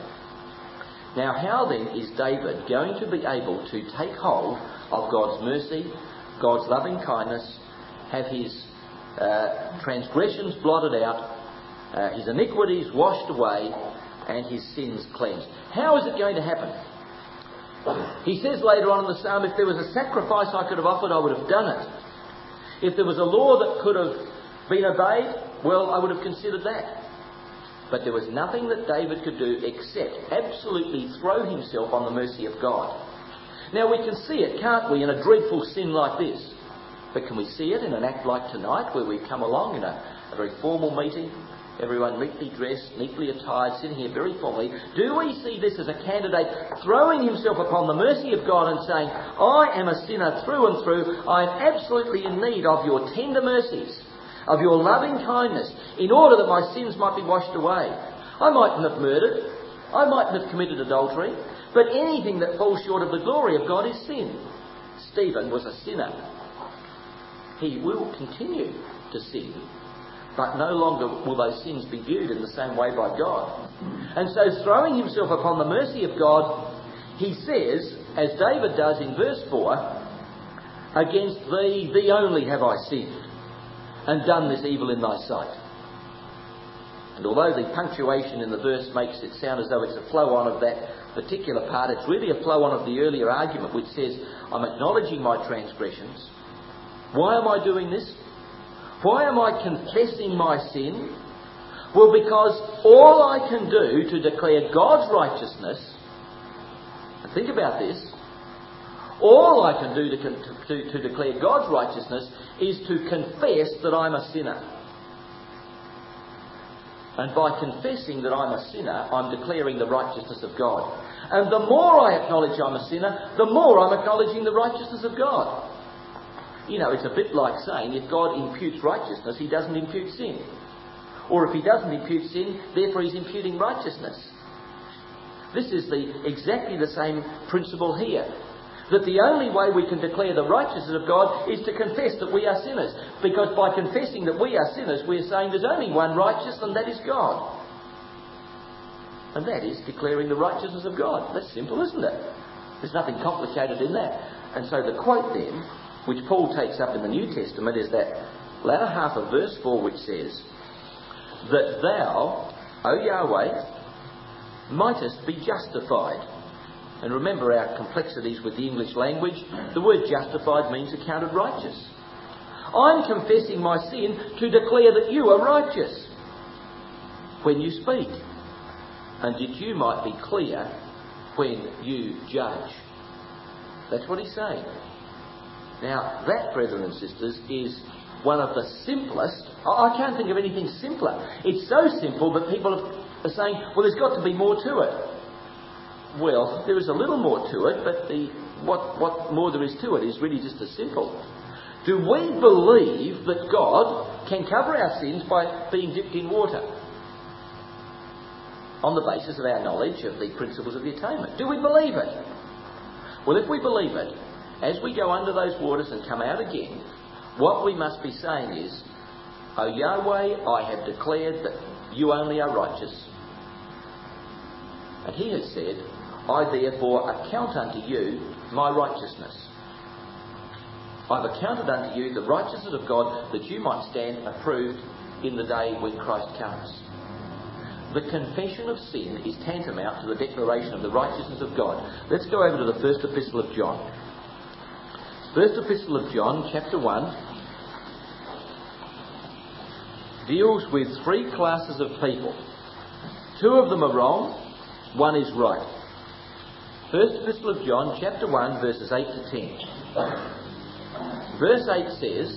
Now, how then is David going to be able to take hold of God's mercy, God's loving kindness, have his uh, transgressions blotted out, uh, his iniquities washed away, and his sins cleansed. How is it going to happen? He says later on in the psalm, if there was a sacrifice I could have offered, I would have done it. If there was a law that could have been obeyed, well, I would have considered that. But there was nothing that David could do except absolutely throw himself on the mercy of God. Now we can see it, can't we, in a dreadful sin like this. But can we see it in an act like tonight, where we come along in a, a very formal meeting, everyone neatly dressed, neatly attired, sitting here very formally? Do we see this as a candidate throwing himself upon the mercy of God and saying, I am a sinner through and through, I am absolutely in need of your tender mercies, of your loving kindness, in order that my sins might be washed away? I mightn't have murdered, I mightn't have committed adultery, but anything that falls short of the glory of God is sin. Stephen was a sinner. He will continue to sin, but no longer will those sins be viewed in the same way by God. And so, throwing himself upon the mercy of God, he says, as David does in verse four, against thee, thee only have I sinned, and done this evil in thy sight. And although the punctuation in the verse makes it sound as though it's a flow-on of that particular part, it's really a flow-on of the earlier argument, which says, I'm acknowledging my transgressions. Why am I doing this? Why am I confessing my sin? Well, because all I can do to declare God's righteousness, and think about this, all I can do to, to, to declare God's righteousness is to confess that I'm a sinner. And by confessing that I'm a sinner, I'm declaring the righteousness of God. And the more I acknowledge I'm a sinner, the more I'm acknowledging the righteousness of God. You know, it's a bit like saying if God imputes righteousness, he doesn't impute sin. Or if he doesn't impute sin, therefore he's imputing righteousness. This is the exactly the same principle here. That the only way we can declare the righteousness of God is to confess that we are sinners. Because by confessing that we are sinners, we're saying there's only one righteous, and that is God. And that is declaring the righteousness of God. That's simple, isn't it? There's nothing complicated in that. And so the quote then, which Paul takes up in the New Testament, is that latter half of verse four, which says, that thou, O Yahweh, mightest be justified. And remember our complexities with the English language. The word justified means accounted righteous. I'm confessing my sin to declare that you are righteous when you speak, and that you might be clear when you judge. That's what he's saying. Now, that, brethren and sisters, is one of the simplest. I can't think of anything simpler. It's so simple that people are saying, well, there's got to be more to it. Well, there is a little more to it, but the what, what more there is to it is really just as simple. Do we believe that God can cover our sins by being dipped in water? On the basis of our knowledge of the principles of the atonement. Do we believe it? Well, if we believe it, as we go under those waters and come out again, what we must be saying is, O Yahweh, I have declared that you only are righteous. And he has said, I therefore account unto you my righteousness. I've accounted unto you the righteousness of God, that you might stand approved in the day when Christ comes. The confession of sin is tantamount to the declaration of the righteousness of God. Let's go over to the first epistle of John. First epistle of John, chapter one, deals with three classes of people. Two of them are wrong, one is right. First epistle of John, chapter one, verses eight to ten. Verse eight says,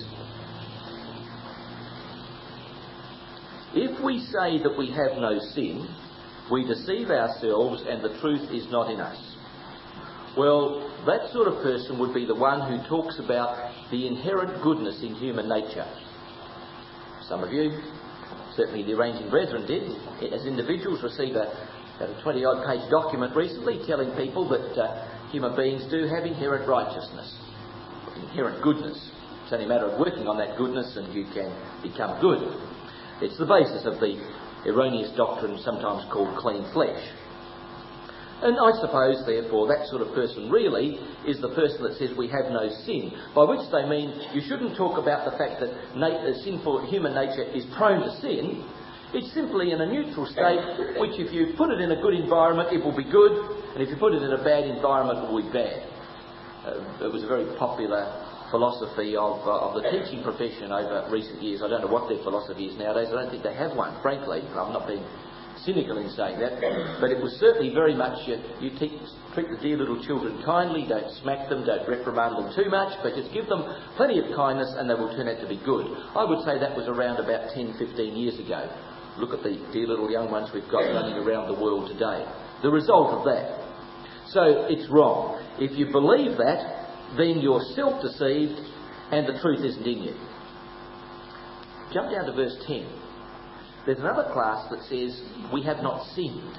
if we say that we have no sin, we deceive ourselves and the truth is not in us. Well, that sort of person would be the one who talks about the inherent goodness in human nature. Some of you, certainly the Arranging Brethren did, as individuals, receive a, a twenty-odd page document recently telling people that uh, human beings do have inherent righteousness, inherent goodness. It's only a matter of working on that goodness and you can become good. It's the basis of the erroneous doctrine sometimes called clean flesh. And I suppose, therefore, that sort of person really is the person that says we have no sin, by which they mean you shouldn't talk about the fact that nat- sinful human nature is prone to sin. It's simply in a neutral state, which if you put it in a good environment, it will be good, and if you put it in a bad environment, it will be bad. Uh, it was a very popular philosophy of, uh, of the teaching profession over recent years. I don't know what their philosophy is nowadays. I don't think they have one, frankly. I'm not being cynical in saying that, but it was certainly very much uh, you teach, treat the dear little children kindly, don't smack them, don't reprimand them too much, but just give them plenty of kindness and they will turn out to be good. I would say that was around about ten, fifteen years ago. Look at the dear little young ones we've got running around the world today. The result of that. So it's wrong. If you believe that, then you're self-deceived and the truth isn't in you. Jump down to verse ten. There's another class that says, we have not sinned.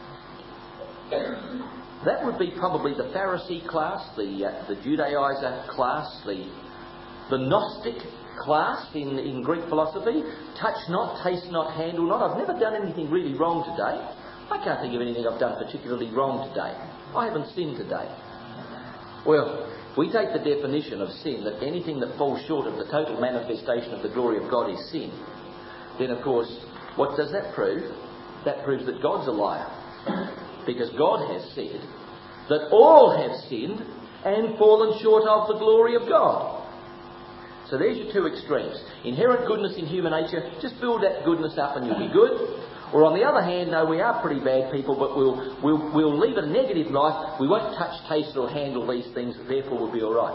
That would be probably the Pharisee class, the uh, the Judaizer class, the the Gnostic class in, in Greek philosophy. Touch not, taste not, handle not. I've never done anything really wrong today. I can't think of anything I've done particularly wrong today. I haven't sinned today. Well, if we take the definition of sin, that anything that falls short of the total manifestation of the glory of God is sin, then of course, what does that prove? That proves that God's a liar. Because God has said that all have sinned and fallen short of the glory of God. So there's your two extremes. Inherent goodness in human nature, just build that goodness up and you'll be good. Or on the other hand, no, we are pretty bad people, but we'll, we'll, we'll live a negative life. We won't touch, taste or handle these things, therefore we'll be alright.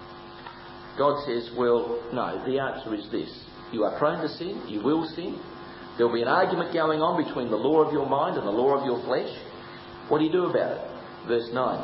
God says, well, no, the answer is this. You are prone to sin, you will sin. There'll be an argument going on between the law of your mind and the law of your flesh. What do you do about it? Verse nine.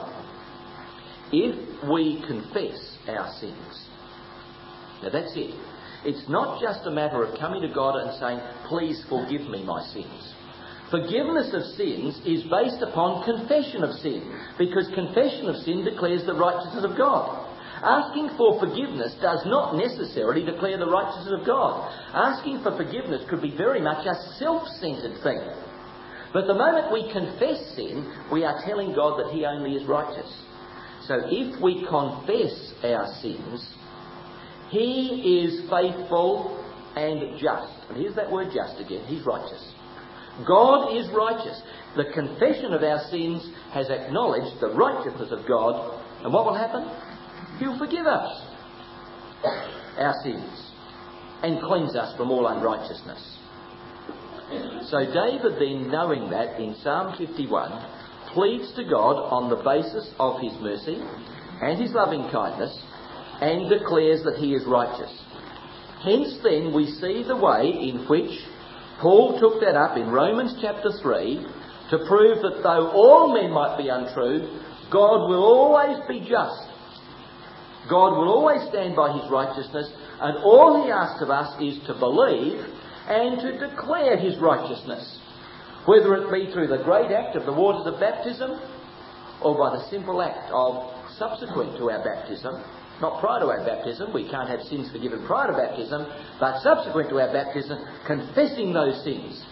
If we confess our sins. Now that's it. It's not just a matter of coming to God and saying, please forgive me my sins. Forgiveness of sins is based upon confession of sin, because confession of sin declares the righteousness of God. Asking for forgiveness does not necessarily declare the righteousness of God. Asking for forgiveness could be very much a self-centred thing. But the moment we confess sin, we are telling God that He only is righteous. So if we confess our sins, He is faithful and just. And here's that word just again. He's righteous. God is righteous. The confession of our sins has acknowledged the righteousness of God. And what will happen? He'll forgive us our sins and cleanse us from all unrighteousness. So David then, knowing that, in Psalm fifty-one, pleads to God on the basis of His mercy and His loving kindness and declares that He is righteous. Hence then we see the way in which Paul took that up in Romans chapter three to prove that though all men might be untrue, God will always be just. God will always stand by His righteousness, and all He asks of us is to believe and to declare His righteousness, whether it be through the great act of the waters of baptism or by the simple act of subsequent to our baptism. Not prior to our baptism, we can't have sins forgiven prior to baptism, but subsequent to our baptism, confessing those sins.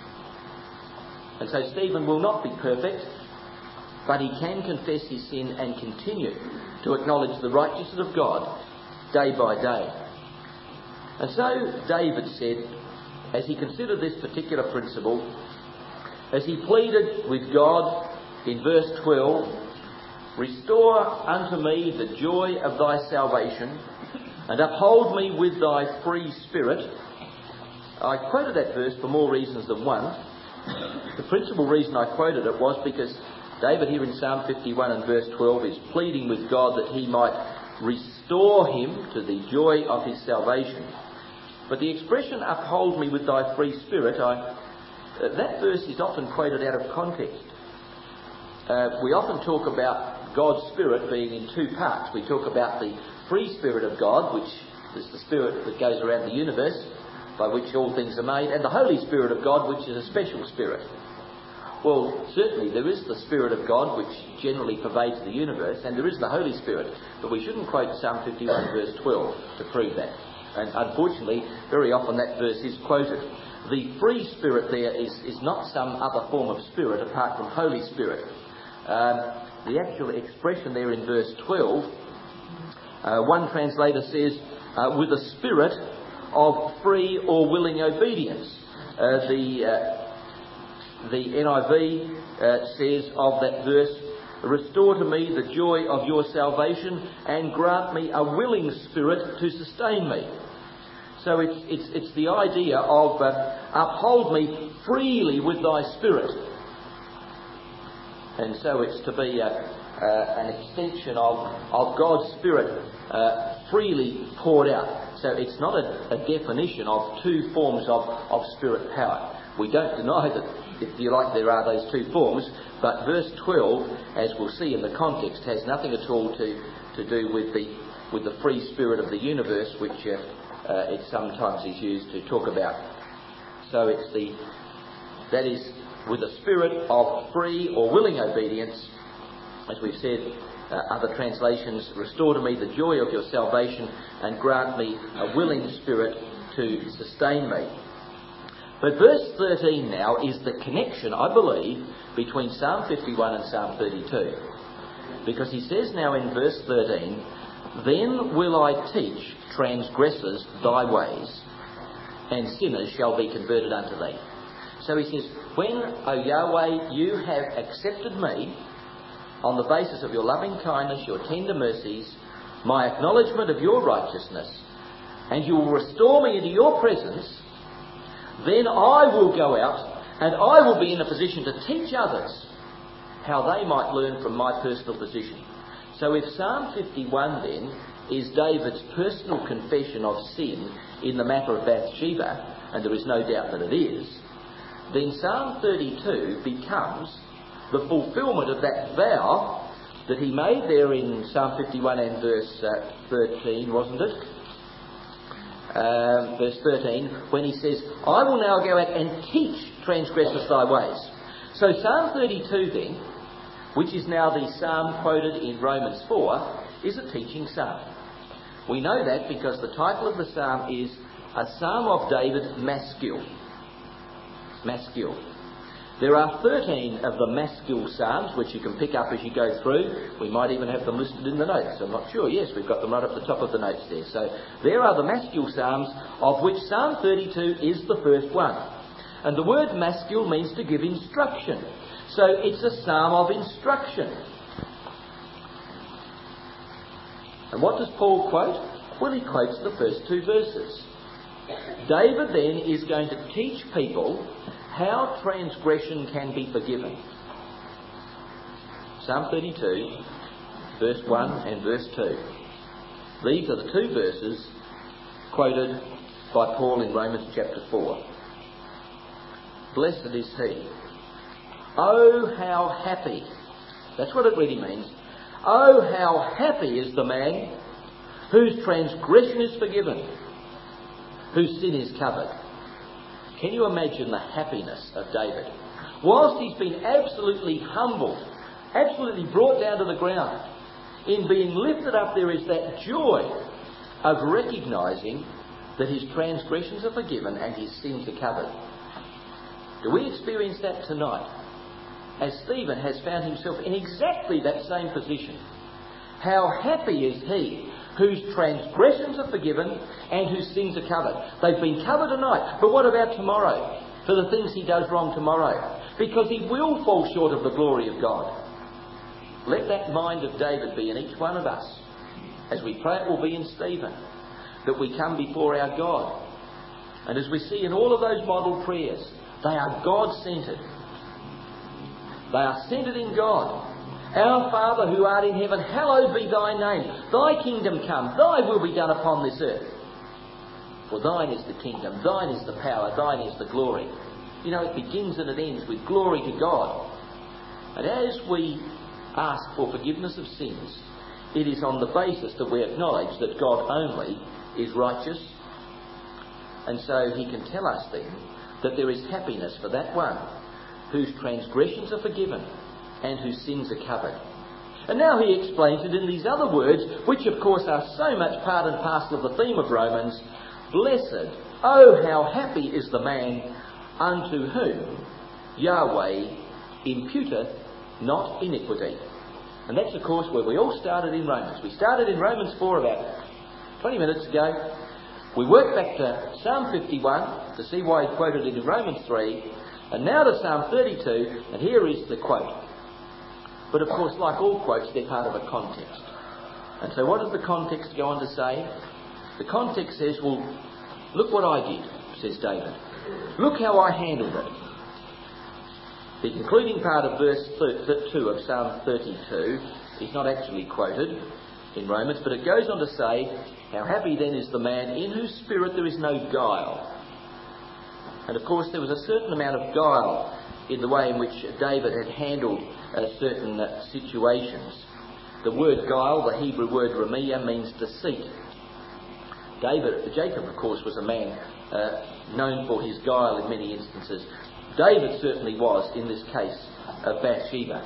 And so Stephen will not be perfect, but he can confess his sin and continue to acknowledge the righteousness of God day by day. And so David said, as he considered this particular principle, as he pleaded with God in verse twelve, restore unto me the joy of thy salvation and uphold me with thy free spirit. I quoted that verse for more reasons than one. The principal reason I quoted it was because David here in Psalm fifty-one and verse twelve is pleading with God that He might restore him to the joy of His salvation. But the expression, uphold me with thy free spirit, I, uh, that verse is often quoted out of context. Uh, we often talk about God's Spirit being in two parts. We talk about the free Spirit of God, which is the Spirit that goes around the universe, by which all things are made, and the Holy Spirit of God, which is a special Spirit. Well, certainly there is the Spirit of God, which generally pervades the universe, and there is the Holy Spirit. But we shouldn't quote Psalm fifty-one verse twelve to prove that. And unfortunately, very often that verse is quoted. The free Spirit there is, is not some other form of Spirit apart from Holy Spirit. Um, the actual expression there in verse twelve, uh, one translator says, uh, with a spirit of free or willing obedience. Uh, the uh, the N I V uh, says of that verse, "Restore to me the joy of your salvation and grant me a willing spirit to sustain me." So it's it's it's the idea of uh, uphold me freely with thy spirit. And so it's to be uh, uh, an extension of, of God's Spirit uh, freely poured out. So it's not a, a definition of two forms of, of Spirit power. We don't deny that, if you like, there are those two forms, but verse twelve, as we'll see in the context, has nothing at all to, to do with the with the free spirit of the universe, which uh, uh, it sometimes is used to talk about. So it's the that is with a spirit of free or willing obedience, as we've said. Uh, other translations, "Restore to me the joy of your salvation and grant me a willing spirit to sustain me." But verse thirteen now is the connection, I believe, between Psalm fifty-one and Psalm thirty-two. Because he says now in verse thirteen, "Then will I teach transgressors thy ways, and sinners shall be converted unto thee." So he says, when, O Yahweh, you have accepted me on the basis of your loving kindness, your tender mercies, my acknowledgement of your righteousness, and you will restore me into your presence, then I will go out and I will be in a position to teach others how they might learn from my personal position. So if Psalm fifty-one then is David's personal confession of sin in the matter of Bathsheba, and there is no doubt that it is, then Psalm thirty-two becomes the fulfilment of that vow that he made there in Psalm fifty-one and verse uh, thirteen, wasn't it? Um, verse thirteen, when he says, "I will now go out and teach transgressors thy ways." So Psalm thirty-two then, which is now the psalm quoted in Romans four, is a teaching psalm. We know that because the title of the psalm is a Psalm of David Maskil. Maskil. There are thirteen of the Maskil Psalms, which you can pick up as you go through. We might even have them listed in the notes. I'm not sure. Yes, we've got them right up the top of the notes there. So there are the Maskil Psalms, of which Psalm thirty-two is the first one. And the word Maskil means to give instruction. So it's a psalm of instruction. And what does Paul quote? Well, he quotes the first two verses. David then is going to teach people how transgression can be forgiven. Psalm thirty-two, verse one and verse two. These are the two verses quoted by Paul in Romans chapter four. Blessed is he. Oh, how happy. That's what it really means. Oh, how happy is the man whose transgression is forgiven, whose sin is covered. Can you imagine the happiness of David? Whilst he's been absolutely humbled, absolutely brought down to the ground, in being lifted up there is that joy of recognising that his transgressions are forgiven and his sins are covered. Do we experience that tonight? As Stephen has found himself in exactly that same position. How happy is he whose transgressions are forgiven and whose sins are covered. They've been covered tonight, but what about tomorrow? For the things he does wrong tomorrow. Because he will fall short of the glory of God. Let that mind of David be in each one of us. As we pray, it will be in Stephen. That we come before our God. And as we see in all of those model prayers, they are God-centred. They are centred in God. Our Father who art in heaven, hallowed be thy name. Thy kingdom come, thy will be done upon this earth. For thine is the kingdom, thine is the power, thine is the glory. You know, it begins and it ends with glory to God. And as we ask for forgiveness of sins, it is on the basis that we acknowledge that God only is righteous. And so he can tell us then that there is happiness for that one whose transgressions are forgiven and whose sins are covered. And now he explains it in these other words, which of course are so much part and parcel of the theme of Romans. Blessed, oh how happy is the man unto whom Yahweh imputeth not iniquity. And that's of course where we all started in Romans. We started in Romans four about twenty minutes ago, We work back to Psalm fifty-one to see why he quoted it in Romans three, and now to Psalm thirty-two, and here is the quote. But of course, like all quotes, they're part of a context. And so what does the context go on to say? The context says, well, look what I did, says David. Look how I handled it. The concluding part of verse two of Psalm thirty-two is not actually quoted in Romans, but it goes on to say, how happy then is the man in whose spirit there is no guile. And of course there was a certain amount of guile in the way in which David had handled uh, certain uh, situations. The word guile, the Hebrew word ramia, means deceit. David, Jacob of course was a man uh, known for his guile in many instances. David certainly was in this case of Bathsheba.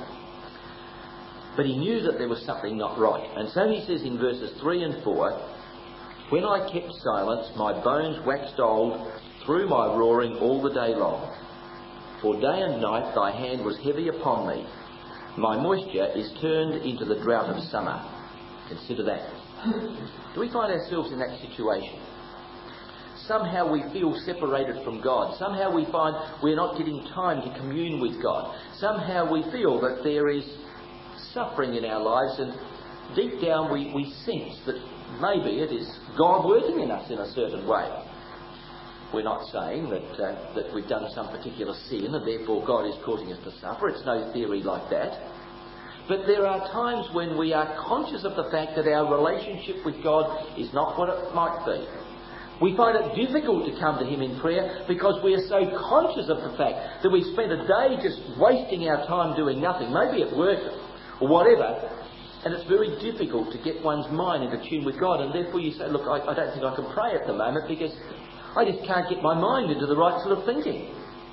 But he knew that there was something not right. And so he says in verses three and four, when I kept silence, my bones waxed old through my roaring all the day long. For day and night thy hand was heavy upon me. My moisture is turned into the drought of summer. Consider that. Do we find ourselves in that situation? Somehow we feel separated from God. Somehow we find we're not getting time to commune with God. Somehow we feel that there is suffering in our lives, and deep down we, we sense that maybe it is God working in us in a certain way. We're not saying that uh, that we've done some particular sin and therefore God is causing us to suffer. It's no theory like that. But there are times when we are conscious of the fact that our relationship with God is not what it might be. We find it difficult to come to Him in prayer because we are so conscious of the fact that we spend a day just wasting our time doing nothing, maybe at work or whatever, and it's very difficult to get one's mind into tune with God, and therefore you say, look, I, I don't think I can pray at the moment because I just can't get my mind into the right sort of thinking.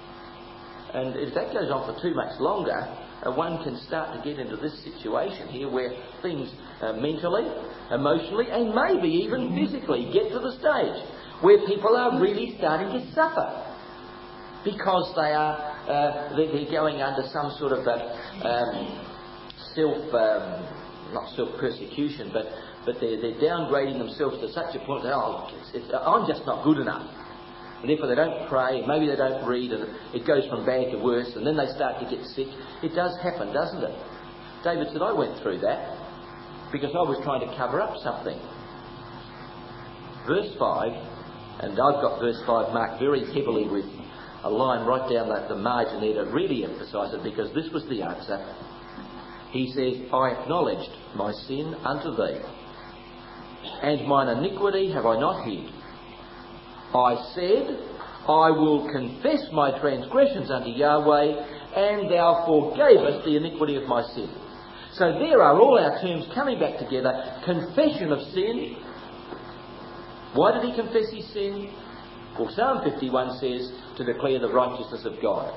And if that goes on for too much longer, uh, one can start to get into this situation here where things uh, mentally, emotionally, and maybe even physically get to the stage where people are really starting to suffer because they are uh, they're, they're going under some sort of uh, um, self, um, not self-persecution, but but they're, they're downgrading themselves to such a point that, oh, it's, it's, I'm just not good enough. And therefore they don't pray, maybe they don't read, and it goes from bad to worse, and then they start to get sick. It does happen, doesn't it? David said, I went through that because I was trying to cover up something. Verse five, and I've got verse five marked very heavily with a line right down the, the margin there to really emphasise it, because this was the answer. He says, I acknowledged my sin unto thee, and mine iniquity have I not hid. I said, I will confess my transgressions unto Yahweh, and thou forgavest the iniquity of my sin. So there are all our terms coming back together. Confession of sin. Why did he confess his sin? Well, Psalm fifty-one says, to declare the righteousness of God.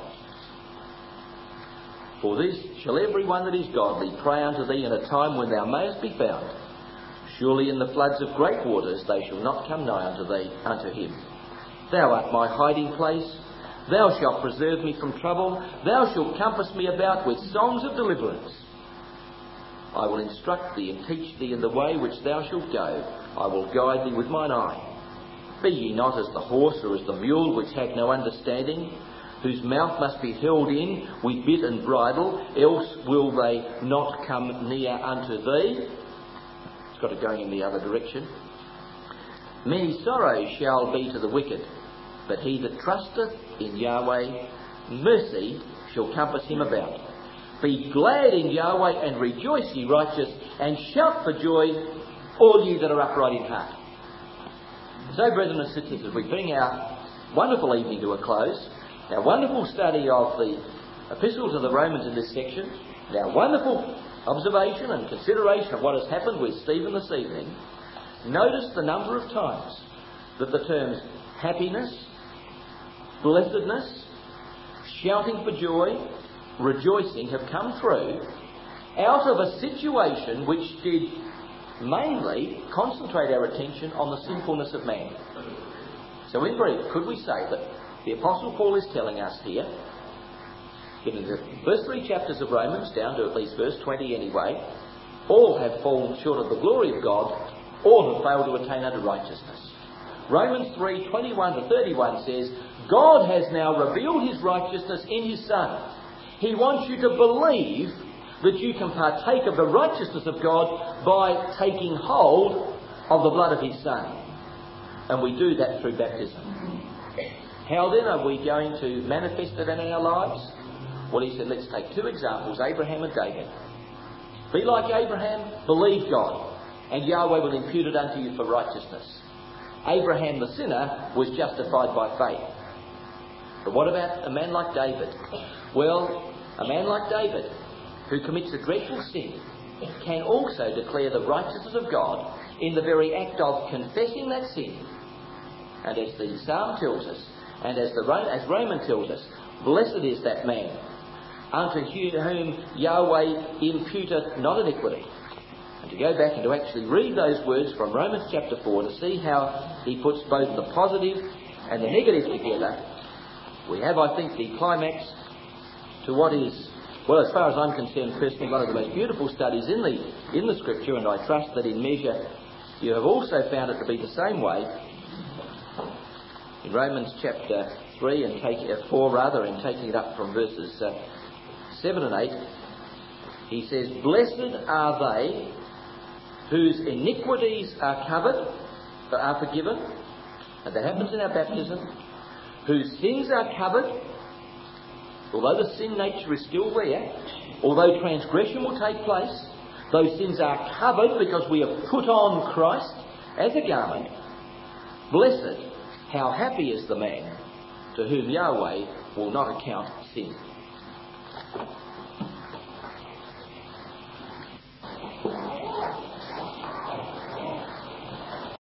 For this shall every one that is godly pray unto thee in a time when thou mayest be found. Surely in the floods of great waters they shall not come nigh unto thee, unto him. Thou art my hiding place. Thou shalt preserve me from trouble. Thou shalt compass me about with songs of deliverance. I will instruct thee and teach thee in the way which thou shalt go. I will guide thee with mine eye. Be ye not as the horse or as the mule which have no understanding, whose mouth must be held in with bit and bridle, else will they not come near unto thee. It's got it going in the other direction. Many sorrows shall be to the wicked, but he that trusteth in Yahweh, mercy shall compass him about. Be glad in Yahweh and rejoice, ye righteous, and shout for joy, all ye that are upright in heart. So, brethren and sisters, as we bring our wonderful evening to a close, our wonderful study of the Epistle to the Romans in this section, and our wonderful observation and consideration of what has happened with Stephen this evening, notice the number of times that the terms happiness, blessedness, shouting for joy, rejoicing have come through out of a situation which did mainly concentrate our attention on the sinfulness of man. So in brief, could we say that the Apostle Paul is telling us here, in the first three chapters of Romans, down to at least verse twenty anyway, all have fallen short of the glory of God, all have failed to attain unto righteousness. Romans three, twenty-one to thirty-one says, God has now revealed his righteousness in his Son. He wants you to believe that you can partake of the righteousness of God by taking hold of the blood of his Son. And we do that through baptism. How then are we going to manifest it in our lives? Well, he said, let's take two examples, Abraham and David. Be like Abraham, believe God, and Yahweh will impute it unto you for righteousness. Abraham the sinner was justified by faith. But what about a man like David? Well, a man like David, who commits a dreadful sin, can also declare the righteousness of God in the very act of confessing that sin. And as the Psalm tells us, and as, the, as Romans tells us, blessed is that man, unto whom Yahweh imputeth not iniquity. And to go back and to actually read those words from Romans chapter four, to see how he puts both the positive and the negative together, we have, I think, the climax to what is, well, as far as I'm concerned personally, one of the most beautiful studies in the in the Scripture, and I trust that in measure you have also found it to be the same way. In Romans chapter three and take uh, four rather, and taking it up from verses uh, seven and eight, he says, "Blessed are they whose iniquities are covered, are forgiven," and that happens in our baptism. "Whose sins are covered," although the sin nature is still there, although transgression will take place, those sins are covered because we have put on Christ as a garment. Blessed, how happy is the man to whom Yahweh will not account sin.